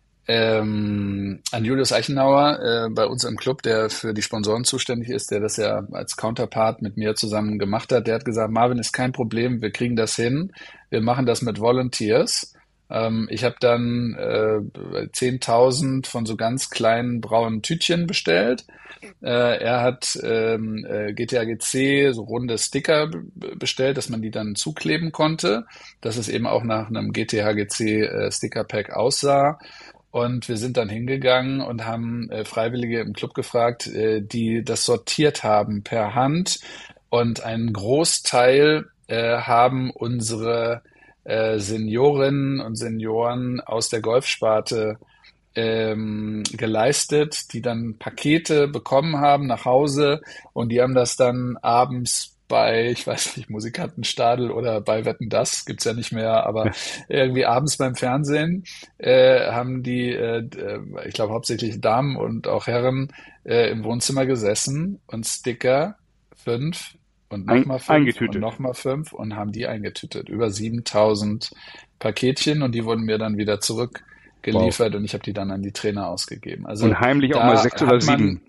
ähm, an Julius Eichenauer äh, bei uns im Club, der für die Sponsoren zuständig ist, der das ja als Counterpart mit mir zusammen gemacht hat. Der hat gesagt, Marvin, ist kein Problem, wir kriegen das hin, wir machen das mit Volunteers. Ich habe dann äh, zehntausend von so ganz kleinen braunen Tütchen bestellt. Äh, er hat ähm, äh, G T A G C so runde Sticker b- bestellt, dass man die dann zukleben konnte, dass es eben auch nach einem G T H G C äh, Sticker Pack aussah. Und wir sind dann hingegangen und haben äh, Freiwillige im Club gefragt, äh, die das sortiert haben per Hand. Und einen Großteil äh, haben unsere äh, Seniorinnen und Senioren aus der Golfsparte ähm, geleistet, die dann Pakete bekommen haben nach Hause und die haben das dann abends bei, ich weiß nicht, Musikantenstadel oder bei Wetten, das gibt's ja nicht mehr, aber irgendwie abends beim Fernsehen äh, haben die, äh, ich glaube hauptsächlich Damen und auch Herren äh, im Wohnzimmer gesessen und Sticker fünf und Ein, nochmal fünf eingetütet. und nochmal fünf und haben die eingetütet. Über siebentausend Paketchen und die wurden mir dann wieder zurückgeliefert und ich habe die dann an die Trainer ausgegeben. Also Und heimlich auch da mal sechs oder hat man, sieben.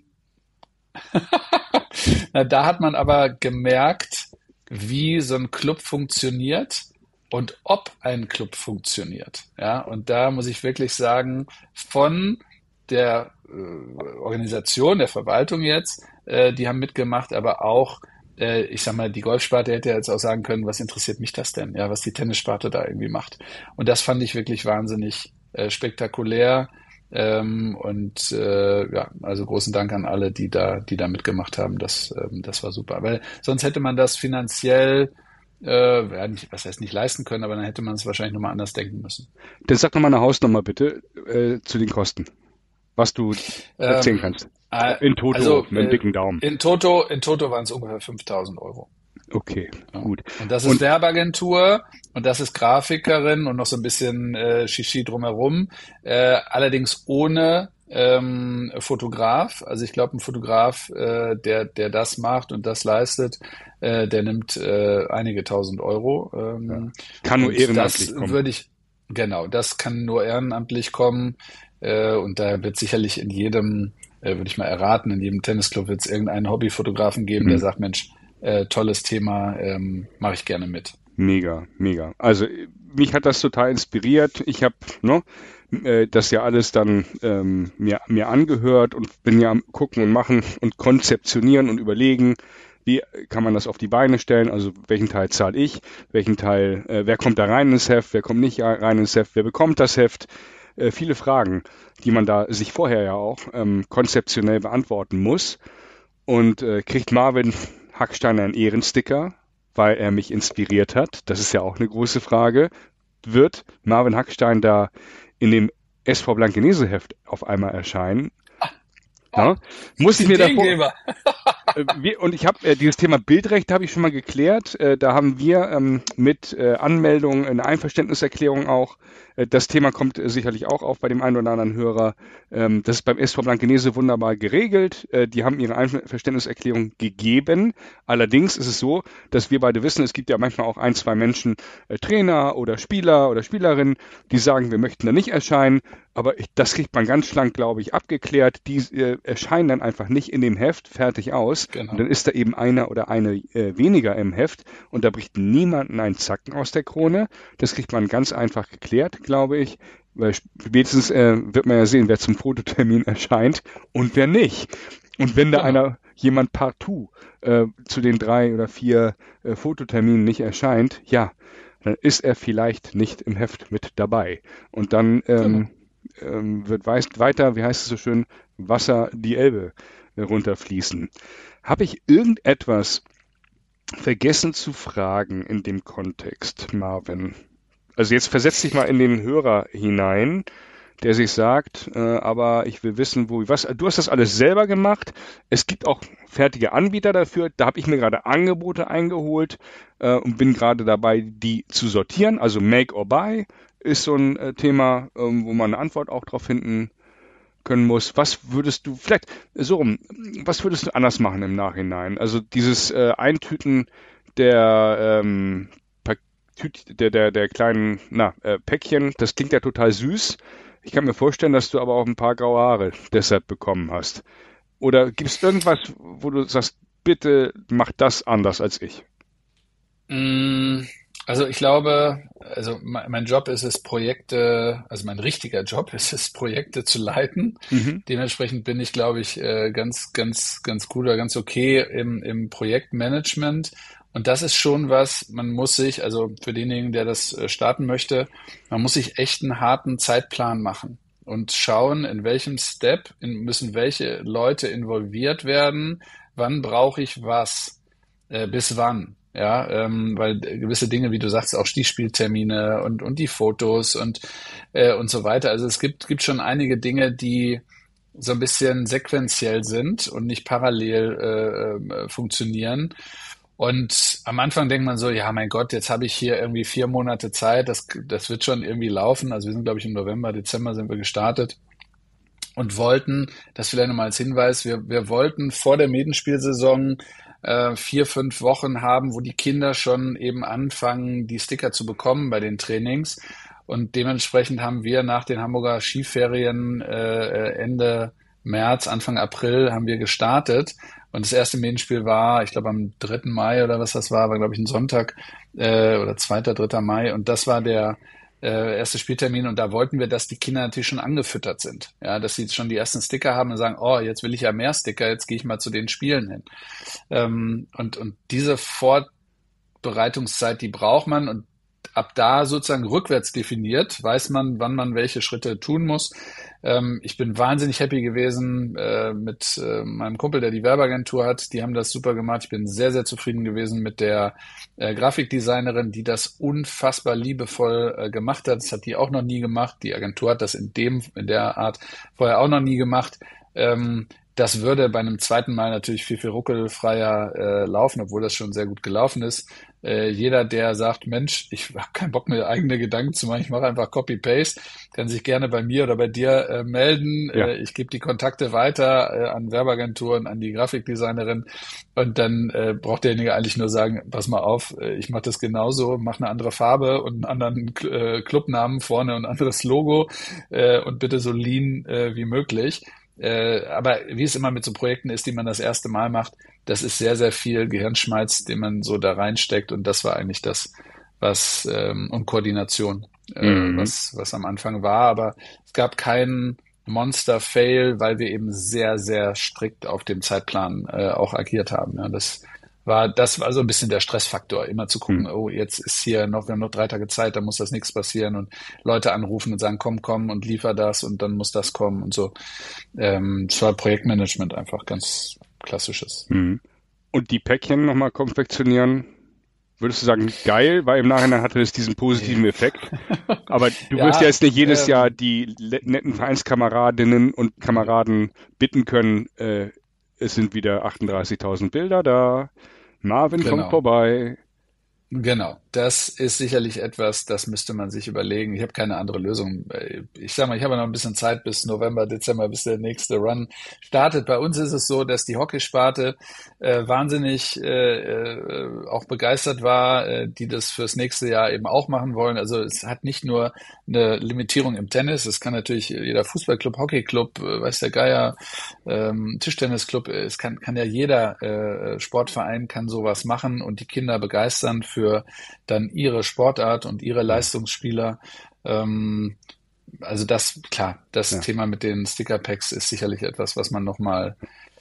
na, da hat man aber gemerkt, wie so ein Club funktioniert und ob ein Club funktioniert. Ja, und da muss ich wirklich sagen, von der äh, Organisation, der Verwaltung jetzt, äh, die haben mitgemacht, aber auch äh, ich sag mal, die Golfsparte hätte ja jetzt auch sagen können, was interessiert mich das denn? Ja, was die Tennissparte da irgendwie macht. Und das fand ich wirklich wahnsinnig, äh, spektakulär. Ähm, und äh, ja, also großen Dank an alle, die da, die da mitgemacht haben. Das, ähm, das war super. Weil sonst hätte man das finanziell, äh, ja, nicht, was heißt nicht leisten können, aber dann hätte man es wahrscheinlich nochmal anders denken müssen. Dann sag nochmal eine Hausnummer bitte äh, zu den Kosten, was du erzählen Ähm, kannst. äh, In Toto, also mit einem äh, dicken Daumen. in Toto, in Toto waren es ungefähr fünftausend Euro. Okay, Ja. gut. Und das ist Und Werbeagentur und das ist Grafikerin und noch so ein bisschen äh, Shishi drumherum. Äh, allerdings ohne ähm, Fotograf. Also ich glaube, ein Fotograf, äh, der der das macht und das leistet, äh, der nimmt äh, einige tausend Euro. Ähm, kann nur und ehrenamtlich das kommen. würde ich, genau, das kann nur ehrenamtlich kommen. Äh, und da wird sicherlich in jedem, äh, würde ich mal erraten, in jedem Tennisclub wird es irgendeinen Hobbyfotografen geben, der Mhm. sagt, Mensch, Äh, tolles Thema, ähm, mache ich gerne mit. Mega, mega. Also mich hat das total inspiriert. Ich habe ne, äh, das ja alles dann ähm, mir, mir angehört und bin ja am Gucken und Machen und konzeptionieren und überlegen, wie kann man das auf die Beine stellen, also welchen Teil zahle ich, welchen Teil, äh, wer kommt da rein ins Heft, wer kommt nicht rein ins Heft, wer bekommt das Heft. Äh, viele Fragen, die man da sich vorher ja auch ähm, konzeptionell beantworten muss. Und äh, kriegt Marvin Hacksteiner einen Ehrensticker, weil er mich inspiriert hat? Das ist ja auch eine große Frage. Wird Marvin Hackstein da in dem S V Blankenese Heft auf einmal erscheinen? Ja? Muss ich mir davor... Äh, wir, und ich habe äh, dieses Thema Bildrecht habe ich schon mal geklärt. Äh, da haben wir ähm, mit äh, Anmeldung eine Einverständniserklärung auch. Äh, das Thema kommt äh, sicherlich auch auf bei dem einen oder anderen Hörer. Ähm, das ist beim S V Blankenese wunderbar geregelt. Äh, die haben ihre Einverständniserklärung gegeben. Allerdings ist es so, dass wir beide wissen, es gibt ja manchmal auch ein, zwei Menschen, äh, Trainer oder Spieler oder Spielerinnen, die sagen, wir möchten da nicht erscheinen. Aber ich, das kriegt man ganz schlank, glaube ich, abgeklärt. Die äh, erscheinen dann einfach nicht in dem Heft, fertig aus. Genau. Und dann ist da eben einer oder eine äh, weniger im Heft. Und da bricht niemanden ein Zacken aus der Krone. Das kriegt man ganz einfach geklärt, glaube ich. Weil spätestens äh, wird man ja sehen, wer zum Fototermin erscheint und wer nicht. Und wenn da Genau. einer, jemand partout äh, zu den drei oder vier äh, Fototerminen nicht erscheint, ja, dann ist er vielleicht nicht im Heft mit dabei. Und dann ähm, genau. ähm, wird weiß, weiter, wie heißt es so schön, Wasser die Elbe äh, runterfließen. Habe ich irgendetwas vergessen zu fragen in dem Kontext, Marvin? Also jetzt versetz dich mal in den Hörer hinein, der sich sagt, äh, aber ich will wissen, wo, was. Du hast das alles selber gemacht. Es gibt auch fertige Anbieter dafür. Da habe ich mir gerade Angebote eingeholt äh, und bin gerade dabei, die zu sortieren. Also Make or Buy ist so ein äh, Thema, ähm, wo man eine Antwort auch drauf finden können muss. Was würdest du, vielleicht so rum, was würdest du anders machen im Nachhinein? Also dieses äh, Eintüten der ähm, Der, der, der kleinen na, äh, Päckchen, das klingt ja total süß. Ich kann mir vorstellen, dass du aber auch ein paar graue Haare deshalb bekommen hast. Oder gibt es irgendwas, wo du sagst, bitte mach das anders als ich? Also ich glaube, also mein Job ist es, Projekte, also mein richtiger Job ist es, Projekte zu leiten. Mhm. Dementsprechend bin ich, glaube ich, ganz, ganz, ganz gut oder ganz okay im, im Projektmanagement. Und das ist schon was, man muss sich, also für denjenigen, der das starten möchte, man muss sich echt einen harten Zeitplan machen und schauen, in welchem Step in, müssen welche Leute involviert werden, wann brauche ich was, äh, bis wann. Ja, ähm, weil gewisse Dinge, wie du sagst, auch die Spieltermine und, und die Fotos und, äh, und so weiter. Also es gibt, gibt schon einige Dinge, die so ein bisschen sequenziell sind und nicht parallel äh, funktionieren. Und am Anfang denkt man so, ja, mein Gott, jetzt habe ich hier irgendwie vier Monate Zeit, das, das wird schon irgendwie laufen. Also wir sind, glaube ich, im November, Dezember sind wir gestartet und wollten, das vielleicht nochmal als Hinweis, wir, wir wollten vor der Medenspielsaison äh, vier, fünf Wochen haben, wo die Kinder schon eben anfangen, die Sticker zu bekommen bei den Trainings. Und dementsprechend haben wir nach den Hamburger Skiferien äh, Ende März, Anfang April haben wir gestartet. Und das erste Medenspiel war, ich glaube, am dritten Mai oder was das war, war, glaube ich, ein Sonntag äh, oder zweiter, dritter Mai. Und das war der äh, erste Spieltermin. Und da wollten wir, dass die Kinder natürlich schon angefüttert sind. Ja, dass sie schon die ersten Sticker haben und sagen, oh, jetzt will ich ja mehr Sticker, jetzt gehe ich mal zu den Spielen hin. Ähm, und, und diese Vorbereitungszeit, die braucht man. Und ab da sozusagen rückwärts definiert, weiß man, wann man welche Schritte tun muss. Ähm, ich bin wahnsinnig happy gewesen äh, mit äh, meinem Kumpel, der die Werbeagentur hat. Die haben das super gemacht. Ich bin sehr, sehr zufrieden gewesen mit der äh, Grafikdesignerin, die das unfassbar liebevoll äh, gemacht hat. Das hat die auch noch nie gemacht. Die Agentur hat das in dem, in der Art vorher auch noch nie gemacht. Ähm, Das würde bei einem zweiten Mal natürlich viel, viel ruckelfreier äh, laufen, obwohl das schon sehr gut gelaufen ist. Äh, jeder, der sagt, Mensch, ich habe keinen Bock mir eigene Gedanken zu machen, ich mache einfach Copy-Paste, kann sich gerne bei mir oder bei dir äh, melden. Ja. Äh, ich gebe die Kontakte weiter äh, an Werbeagenturen, an die Grafikdesignerin und dann äh, braucht derjenige eigentlich nur sagen, pass mal auf, äh, ich mache das genauso, mache eine andere Farbe und einen anderen äh, Clubnamen vorne und ein anderes Logo äh, und bitte so lean äh, wie möglich. Äh, aber wie es immer mit so Projekten ist, die man das erste Mal macht, das ist sehr, sehr viel Gehirnschmalz, den man so da reinsteckt und das war eigentlich das, was ähm, und Koordination, äh, Mhm. was, was am Anfang war. Aber es gab keinen Monster-Fail, weil wir eben sehr, sehr strikt auf dem Zeitplan äh, auch agiert haben. Ja, das war, das war so ein bisschen der Stressfaktor, immer zu gucken, Mhm. oh, jetzt ist hier noch, wir haben noch drei Tage Zeit, da muss das nichts passieren und Leute anrufen und sagen, komm, komm und liefer das und dann muss das kommen und so. Ähm, es war Projektmanagement einfach ganz klassisches. Mhm. Und die Päckchen nochmal konfektionieren, würdest du sagen, geil, weil im Nachhinein hatte es diesen positiven Effekt. Aber du wirst ja Ja, jetzt nicht jedes ähm, Jahr die le- netten Vereinskameradinnen und Kameraden bitten können, äh, es sind wieder achtunddreißigtausend Bilder da, Marvin kommt genau. vorbei. Genau, das ist sicherlich etwas, das müsste man sich überlegen. Ich habe keine andere Lösung. Ich sage mal, ich habe noch ein bisschen Zeit bis November, Dezember, bis der nächste Run startet. Bei uns ist es so, dass die Hockeysparte äh, wahnsinnig äh, äh, auch begeistert war, äh, die das fürs nächste Jahr eben auch machen wollen. Also es hat nicht nur eine Limitierung im Tennis, es kann natürlich jeder Fußballclub, Hockeyclub, äh, weiß der Geier, ähm, Tischtennisclub, es kann, kann ja jeder äh, Sportverein kann sowas machen und die Kinder begeistern für für dann ihre Sportart und ihre Leistungsspieler. Ähm, also das, klar, das Ja. Thema mit den Sticker-Packs ist sicherlich etwas, was man nochmal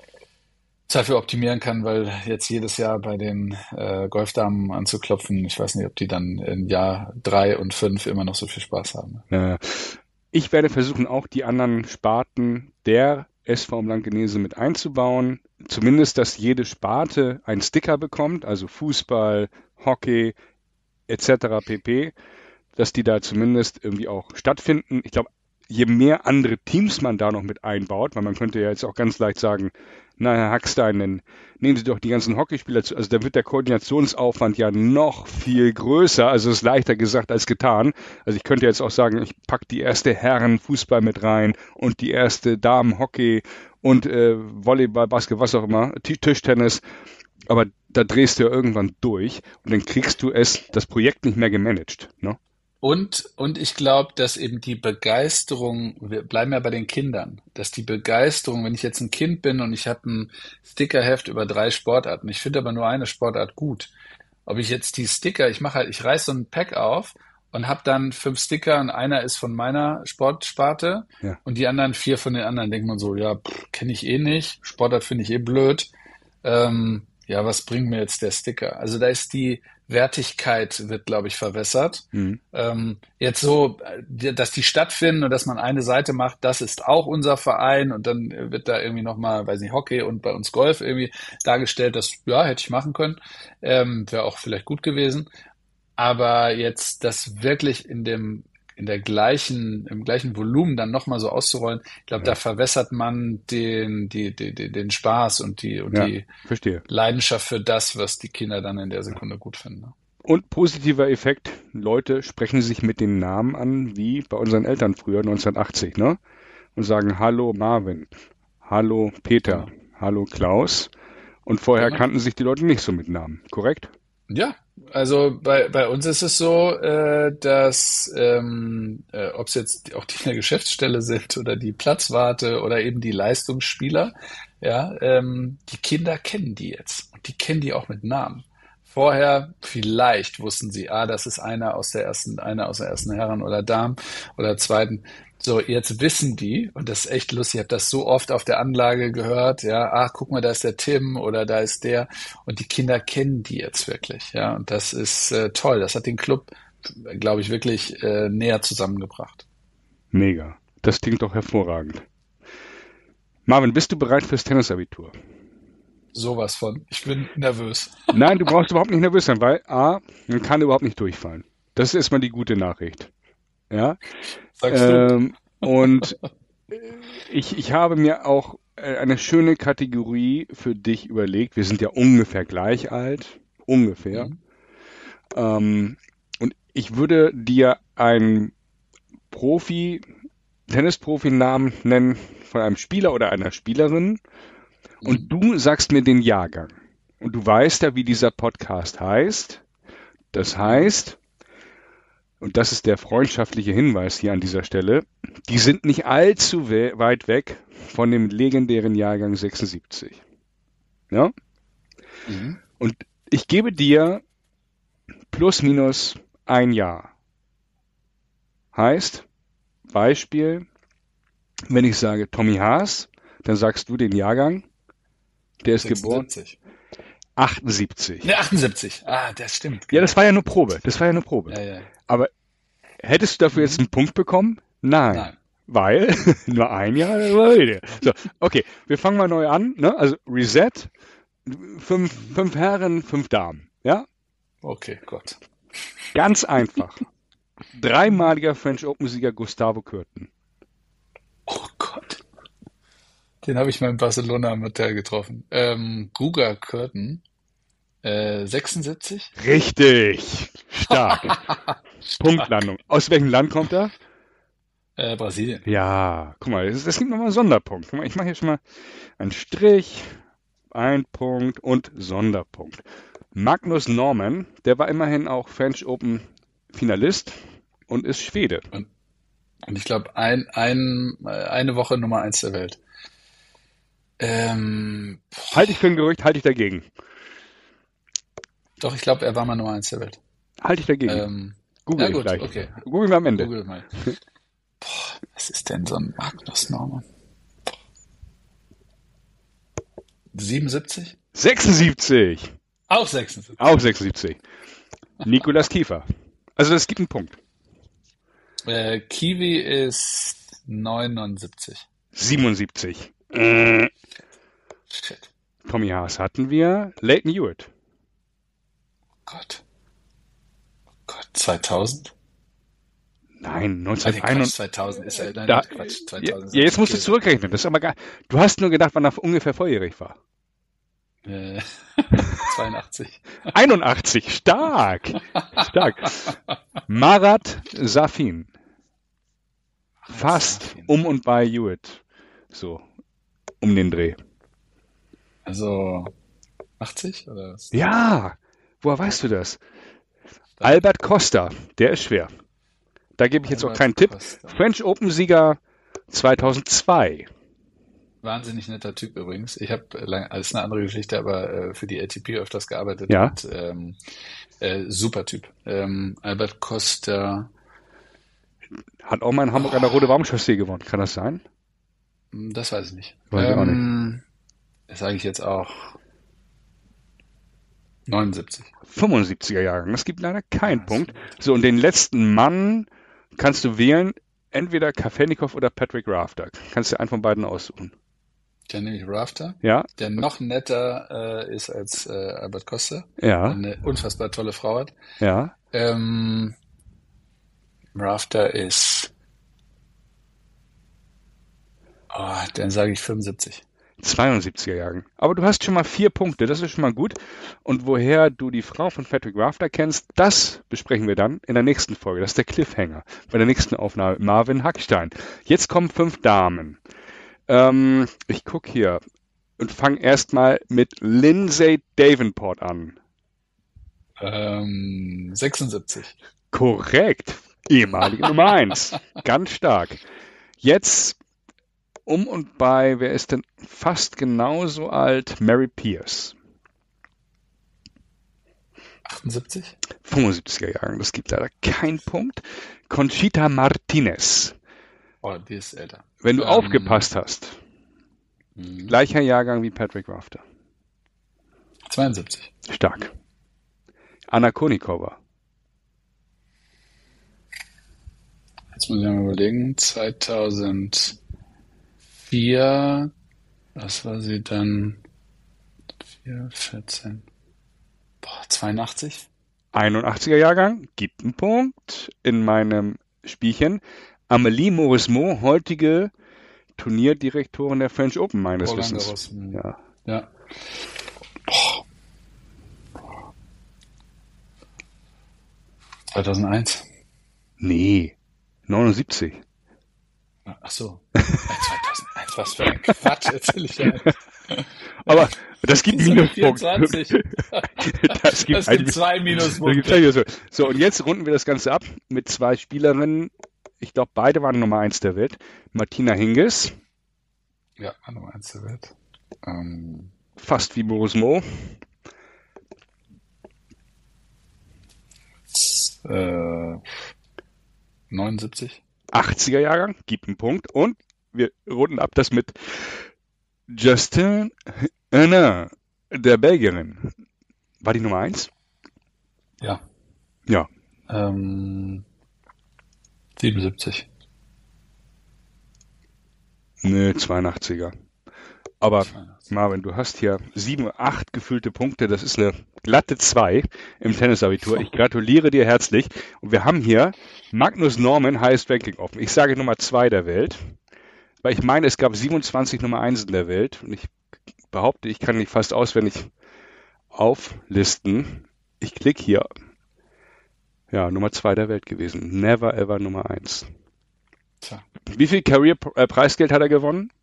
dafür optimieren kann, weil jetzt jedes Jahr bei den äh, Golfdamen anzuklopfen, ich weiß nicht, ob die dann in Jahr drei und fünf immer noch so viel Spaß haben. Äh, ich werde versuchen, auch die anderen Sparten der S V Blankenese mit einzubauen. Zumindest, dass jede Sparte einen Sticker bekommt, also Fußball, Hockey et cetera pp., dass die da zumindest irgendwie auch stattfinden. Ich glaube, je mehr andere Teams man da noch mit einbaut, weil man könnte ja jetzt auch ganz leicht sagen, na Herr Hackstein, dann nehmen Sie doch die ganzen Hockeyspieler zu. Also da wird der Koordinationsaufwand ja noch viel größer. Also es ist leichter gesagt als getan. Also ich könnte jetzt auch sagen, ich packe die erste Herren-Fußball mit rein und die erste Damen-Hockey und äh, Volleyball, Basketball, was auch immer, T- Tischtennis. Aber da drehst du ja irgendwann durch und dann kriegst du es, das Projekt nicht mehr gemanagt. Ne? Und, und ich glaube, dass eben die Begeisterung, wir bleiben ja bei den Kindern, dass die Begeisterung, wenn ich jetzt ein Kind bin und ich habe ein Stickerheft über drei Sportarten, ich finde aber nur eine Sportart gut. Ob ich jetzt die Sticker, ich mache halt, ich reiß so ein Pack auf und habe dann fünf Sticker und einer ist von meiner Sportsparte Ja. und die anderen vier von den anderen. Denkt man so, ja, kenne ich eh nicht, Sportart finde ich eh blöd. Ähm, ja, was bringt mir jetzt der Sticker? Also da ist die Wertigkeit wird, glaube ich, verwässert. Mhm. Ähm, jetzt so, äh, dass die stattfinden und dass man eine Seite macht, das ist auch unser Verein und dann wird da irgendwie nochmal, weiß nicht, Hockey und bei uns Golf irgendwie dargestellt, das, ja, hätte ich machen können, ähm, wäre auch vielleicht gut gewesen. Aber jetzt das wirklich in dem in der gleichen, im gleichen Volumen dann nochmal so auszurollen, ich glaube, da verwässert man den, die, die, die, den Spaß und die, und Ja, die verstehe. Leidenschaft für das, was die Kinder dann in der Sekunde gut finden. Ne? Und positiver Effekt, Leute sprechen sich mit den Namen an, wie bei unseren Eltern früher neunzehnhundertachtzig, ne? Und sagen, hallo Marvin, hallo Peter, Genau. hallo Klaus. Und vorher Genau. kannten sich die Leute nicht so mit Namen, korrekt? Ja, also bei, bei uns ist es so, äh, dass ähm, äh, ob es jetzt auch die in der Geschäftsstelle sind oder die Platzwarte oder eben die Leistungsspieler, ja, ähm, die Kinder kennen die jetzt und die kennen die auch mit Namen. Vorher vielleicht wussten sie, ah, das ist einer aus der ersten, einer aus der ersten Herren oder Damen oder zweiten. So, jetzt wissen die, und das ist echt lustig, ich habe das so oft auf der Anlage gehört, ja, ach, guck mal, da ist der Tim oder da ist der, und die Kinder kennen die jetzt wirklich, ja, und das ist äh, toll, das hat den Club glaube ich, wirklich äh, näher zusammengebracht. Mega. Das klingt doch hervorragend. Marvin, bist du bereit fürs Tennisabitur? Sowas von. Ich bin nervös. Nein, du brauchst überhaupt nicht nervös sein, weil A, man kann überhaupt nicht durchfallen. Das ist erstmal die gute Nachricht. Ja. Sagst du? Ähm, und ich, ich habe mir auch äh, eine schöne Kategorie für dich überlegt. Wir sind ja ungefähr gleich alt. Ungefähr. Mhm. Ähm, und ich würde dir einen Profi, Tennisprofi-Namen nennen von einem Spieler oder einer Spielerin. Und Mhm. du sagst mir den Jahrgang. Und du weißt ja, wie dieser Podcast heißt. Das heißt, und das ist der freundschaftliche Hinweis hier an dieser Stelle, die sind nicht allzu we- weit weg von dem legendären Jahrgang sechsundsiebzig. Ja? Mhm. Und ich gebe dir plus minus ein Jahr. Heißt, Beispiel, wenn ich sage Tommy Haas, dann sagst du den Jahrgang, der ist geboren sechsundsiebzig. achtundsiebzig. Ne, achtundsiebzig. Ah, das stimmt. Ja, das war ja nur Probe. Das war ja nur Probe. Ja, ja. Aber hättest du dafür jetzt einen Punkt bekommen? Nein. Nein. Weil nur ein Jahr. Das war wieder. So, okay, wir fangen mal neu an. Ne? Also Reset. Fünf, fünf Herren, fünf Damen. Ja, Okay, Gott. ganz einfach. Dreimaliger French Open-Sieger Gustavo Kuerten. Oh Gott. Den habe ich mal in Barcelona am Hotel getroffen. Ähm, Guga Kuerten, äh, sechsundsiebzig? Richtig. Stark. Punktlandung. Aus welchem Land kommt er? Äh, Brasilien. Ja, guck mal, das, das gibt nochmal einen Sonderpunkt. Guck mal, ich mache hier schon mal einen Strich, ein Punkt und Sonderpunkt. Magnus Norman, der war immerhin auch French Open Finalist und ist Schwede. Und, und ich glaube, ein, ein, äh, eine Woche Nummer eins der Welt. Ähm, Halte ich für ein Gerücht, halte ich dagegen. doch, ich glaube, er war mal Nummer eins der Welt. Halte ich dagegen. Ähm, Google ja ich gut, gleich. okay. Google wir am Ende. Google mal. Boah, was ist denn so ein Magnus Norman? siebenundsiebzig? sechsundsiebzig. Auch sechsundsiebzig. Auch sechsundsiebzig. Nikolas Kiefer. Also das gibt einen Punkt. Äh, Kiwi ist neunundsiebzig. siebenundsiebzig. Äh, Shit. Tommy Haas hatten wir. Leighton Hewitt. Gott. Oh Gott, zweitausend? Nein, Ah, nee, Quatsch, neunzehnhunderteinundneunzig. zweitausend ist er. Nein, Da, Quatsch, ja, zweitausend ja, jetzt musst du ist zurückrechnen. Das ist aber gar, du hast nur gedacht, wann er ungefähr volljährig war. äh, zweiundachtzig. einundachtzig. Stark. Stark. Marat Safin. Fast Safin. um und bei Hewitt. So, um den Dreh. Also achtzig oder was? Ja, woher weißt du das? Albert Costa, der ist schwer. Da gebe ich jetzt auch Albert keinen Tipp. Costa. French Open-Sieger zweitausendzwei. Wahnsinnig netter Typ übrigens. Ich habe lange, das ist eine andere Geschichte, aber äh, für die A T P öfters gearbeitet Ja. und ähm, äh, super Typ. Ähm, Albert Costa, Hat auch mal in Hamburg an der Rote Baumchaussee gewonnen. Kann das sein? hm, das weiß ich nicht. Weiß ich auch ähm, Das sage ich jetzt auch neunundsiebzig. fünfundsiebziger Jahrgang. Das gibt leider keinen Ah, Punkt. ist So, und den letzten Mann kannst du wählen. Entweder Kafelnikov oder Patrick Rafter. Kannst du einen von beiden aussuchen. Dann nehme ich Rafter, Ja? der noch netter äh, ist als äh, Albert Costa, Ja? eine unfassbar tolle Frau hat. Ja? Ähm, Rafter ist, oh, dann sage ich fünfundsiebzig. zweiundsiebziger Jahrgang. Aber du hast schon mal vier Punkte, das ist schon mal gut. Und woher du die Frau von Patrick Rafter kennst, das besprechen wir dann in der nächsten Folge. Das ist der Cliffhanger bei der nächsten Aufnahme mit Marvin Hackstein. Jetzt kommen fünf Damen. Ähm, ich gucke hier und fange erstmal mit Lindsay Davenport an. Ähm, sechsundsiebzig. Korrekt. Ehemalige Nummer eins. Ganz stark. Jetzt um und bei, wer ist denn fast genauso alt? Mary Pierce. achtundsiebzig. fünfundsiebziger Jahrgang, das gibt leider keinen Punkt. Conchita Martinez. Oh, die ist älter. Wenn du Ähm, aufgepasst hast, Mhm. gleicher Jahrgang wie Patrick Rafter. zweiundsiebzig. Stark. Anna Konikova. Jetzt muss ich mal überlegen, zweitausendvier, was war sie dann? vier, vierzehn, boah, zweiundachtzig? einundachtziger Jahrgang, gibt einen Punkt in meinem Spielchen. Amélie Mauresmo, heutige Turnierdirektorin der French Open meines Roland Wissens. Garros. hm, Ja. Ja. zweitausendeins? Nee, neunundsiebzig. Ach so. Äh, zweitausendeins, was für ein Quatsch erzähle ich ja. Aber das gibt Die sind Minuspunkte. vierundzwanzig. Das gibt Das ein- gibt zwei Das Minuspunkte. gibt's gleich so. So, und jetzt runden wir das Ganze ab mit zwei Spielerinnen. Ich glaube, beide waren Nummer eins der Welt. Martina Hingis, Ja, Nummer eins der Welt. Ähm, fast wie Mauresmo. äh, neunundsiebzig? achtziger Jahrgang, gibt einen Punkt. Und wir runden ab das mit Justine Henin, der Belgierin. War die Nummer eins? Ja. Ja. Ähm, siebenundsiebzig. Nö, zweiundachtziger. Aber Marvin, du hast hier sieben, acht gefüllte Punkte. Das ist eine glatte zwei im Tennisabitur. Ich gratuliere dir herzlich. Und wir haben hier Magnus Norman, Highest Ranking offen. Ich sage Nummer zwei der Welt, weil ich meine, es gab siebenundzwanzig Nummer eins in der Welt. Und ich behaupte, ich kann nicht fast auswendig auflisten. Ich klicke hier. Ja, Nummer zwei der Welt gewesen. Never ever Nummer eins. Tja. Wie viel Career-Preisgeld hat er gewonnen?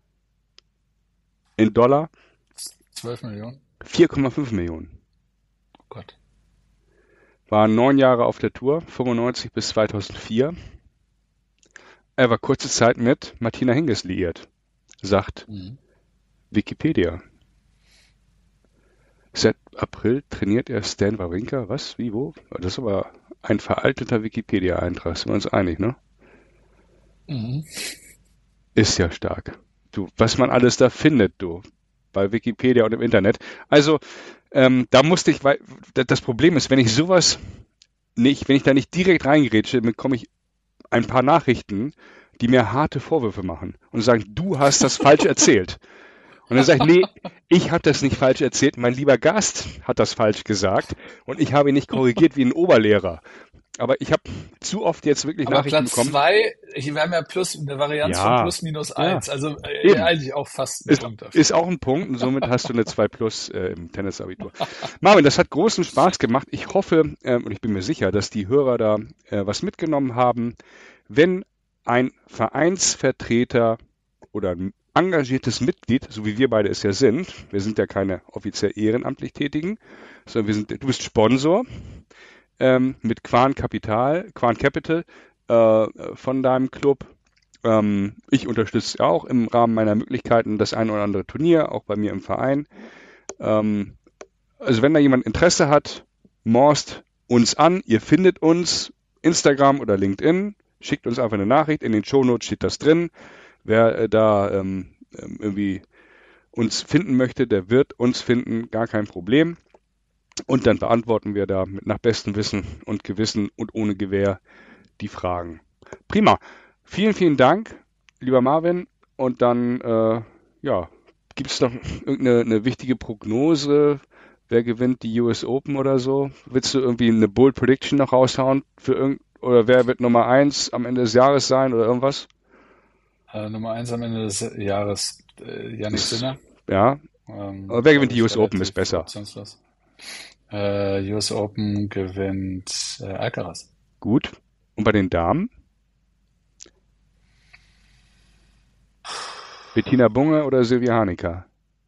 In Dollar? zwölf Millionen? vier Komma fünf Millionen. Oh Gott. War neun Jahre auf der Tour, fünfundneunzig bis zweitausendvier. Er war kurze Zeit mit Martina Hingis liiert, sagt Mhm. Wikipedia. Seit April trainiert er Stan Wawrinka. Was? Wie? Wo? Das ist aber ein veralteter Wikipedia-Eintrag. Sind wir uns einig, ne? Mhm. Ist ja stark. Du, was man alles da findet, du, bei Wikipedia und im Internet. Also, ähm, da musste ich, weil das Problem ist, wenn ich sowas nicht, wenn ich da nicht direkt reingrätsche, bekomme ich ein paar Nachrichten, die mir harte Vorwürfe machen und sagen, du hast das falsch erzählt. Und dann sage ich, nee, ich habe das nicht falsch erzählt, mein lieber Gast hat das falsch gesagt und ich habe ihn nicht korrigiert wie ein Oberlehrer. Aber ich habe zu oft jetzt wirklich Aber Nachrichten Platz bekommen. zwei, wir haben ja plus, eine Varianz Ja. von plus minus eins, also äh, Eben. eigentlich auch fast ein Ist, Punkt dafür. ist auch ein Punkt und somit hast du eine zwei plus äh, im Tennisabitur. Marvin, das hat großen Spaß gemacht. Ich hoffe ähm, und ich bin mir sicher, dass die Hörer da äh, was mitgenommen haben. Wenn ein Vereinsvertreter oder ein engagiertes Mitglied, so wie wir beide es ja sind, wir sind ja keine offiziell ehrenamtlich Tätigen, sondern wir sind, du bist Sponsor ähm, mit Quan Capital, Quan Capital äh, von deinem Club. Ähm, ich unterstütze auch im Rahmen meiner Möglichkeiten das ein oder andere Turnier, auch bei mir im Verein. Ähm, also wenn da jemand Interesse hat, morst uns an. Ihr findet uns Instagram oder LinkedIn. Schickt uns einfach eine Nachricht. In den Shownotes steht das drin. Wer äh, da ähm, irgendwie uns finden möchte, der wird uns finden. Gar kein Problem. Und dann beantworten wir da mit nach bestem Wissen und Gewissen und ohne Gewähr die Fragen. Prima. Vielen, vielen Dank, lieber Marvin. Und dann, äh, ja, gibt es noch irgendeine eine wichtige Prognose? Wer gewinnt die U S Open oder so? Willst du irgendwie eine Bold Prediction noch raushauen für irgend oder wer wird Nummer eins am Ende des Jahres sein oder irgendwas? Äh, Nummer eins am Ende des Jahres, äh, Jannik Sinner. Ja. Ähm, Aber wer gewinnt die glaub U ich, S Open, ist relativ besser. optionslos. Äh, U S Open gewinnt äh, Alcaraz. Gut. Und bei den Damen? Bettina Bunge oder Silvia Hanika?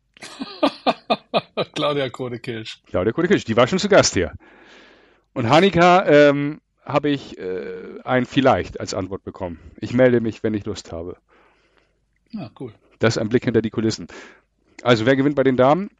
Claudia Kode-Kilsch. Claudia Kode-Kilsch, die war schon zu Gast hier. Und Hanika ähm, habe ich äh, ein Vielleicht als Antwort bekommen. Ich melde mich, wenn ich Lust habe. Ja, cool. Das ist ein Blick hinter die Kulissen. Also wer gewinnt bei den Damen?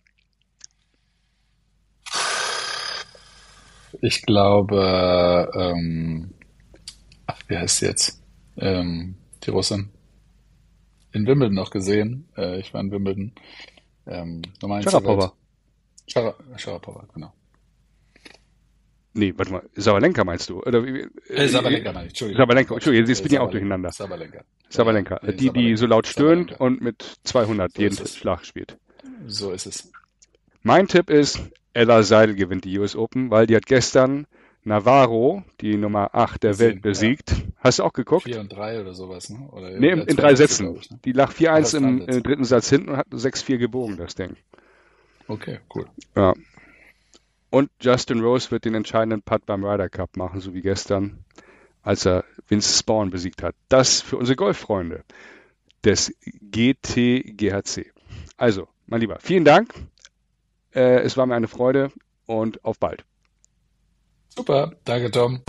Ich glaube, ähm, ach, wie heißt sie jetzt? Ähm, die Russin. In Wimbledon noch gesehen. Äh, ich war in Wimbledon. Ähm, Nummer eins der Sharapova. Welt. Shara- Sharapova, genau. Nee, warte mal, Sabalenka meinst du? Oder, äh, äh, Sabalenka meine ich, Entschuldigung. Sabalenka, Entschuldigung, jetzt bin ich auch Sabalenka, durcheinander. Sabalenka. Sabalenka, Ja, nee, die, die so laut stöhnt Sabalenka. und mit zweihundert So jeden ist es. Schlag spielt. So ist es. Mein Tipp ist, Ella Seidel gewinnt die U S Open, weil die hat gestern Navarro, die Nummer acht der Gesehen, Welt, besiegt. Hast du auch geguckt? vier und drei oder sowas, ne? Oder, Nee, in, ja, in zwei drei Sätze, Sätzen. glaub ich, ne? Die lag vier eins Ach, im, drei Sätze. im dritten Satz hinten und hat sechs vier gebogen, das Ding. Okay, cool. Ja. Und Justin Rose wird den entscheidenden Putt beim Ryder Cup machen, so wie gestern, als er Vince Spawn besiegt hat. Das für unsere Golffreunde des G T G H C. Also, mein Lieber, vielen Dank. Äh, es war mir eine Freude und auf bald. Super, danke Tom.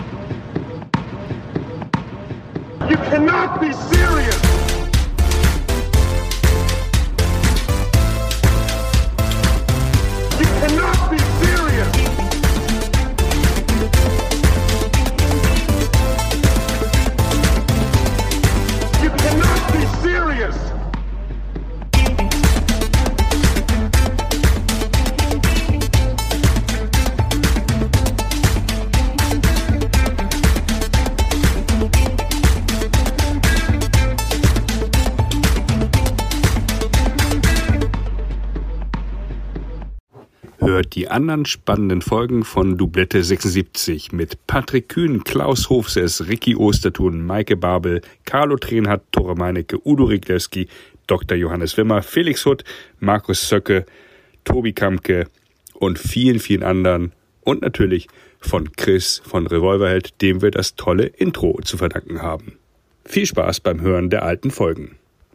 You cannot be serious. You cannot be serious. You cannot be serious. Hört die anderen spannenden Folgen von Doublette sechsundsiebzig mit Patrick Kühn, Klaus Hofses, Ricky Ostertun, Maike Babel, Carlo Trenhardt, Tore Meinecke, Udo Riglewski, Doktor Johannes Wimmer, Felix Hutt, Markus Zöcke, Tobi Kamke und vielen, vielen anderen. Und natürlich von Chris von Revolverheld, dem wir das tolle Intro zu verdanken haben. Viel Spaß beim Hören der alten Folgen.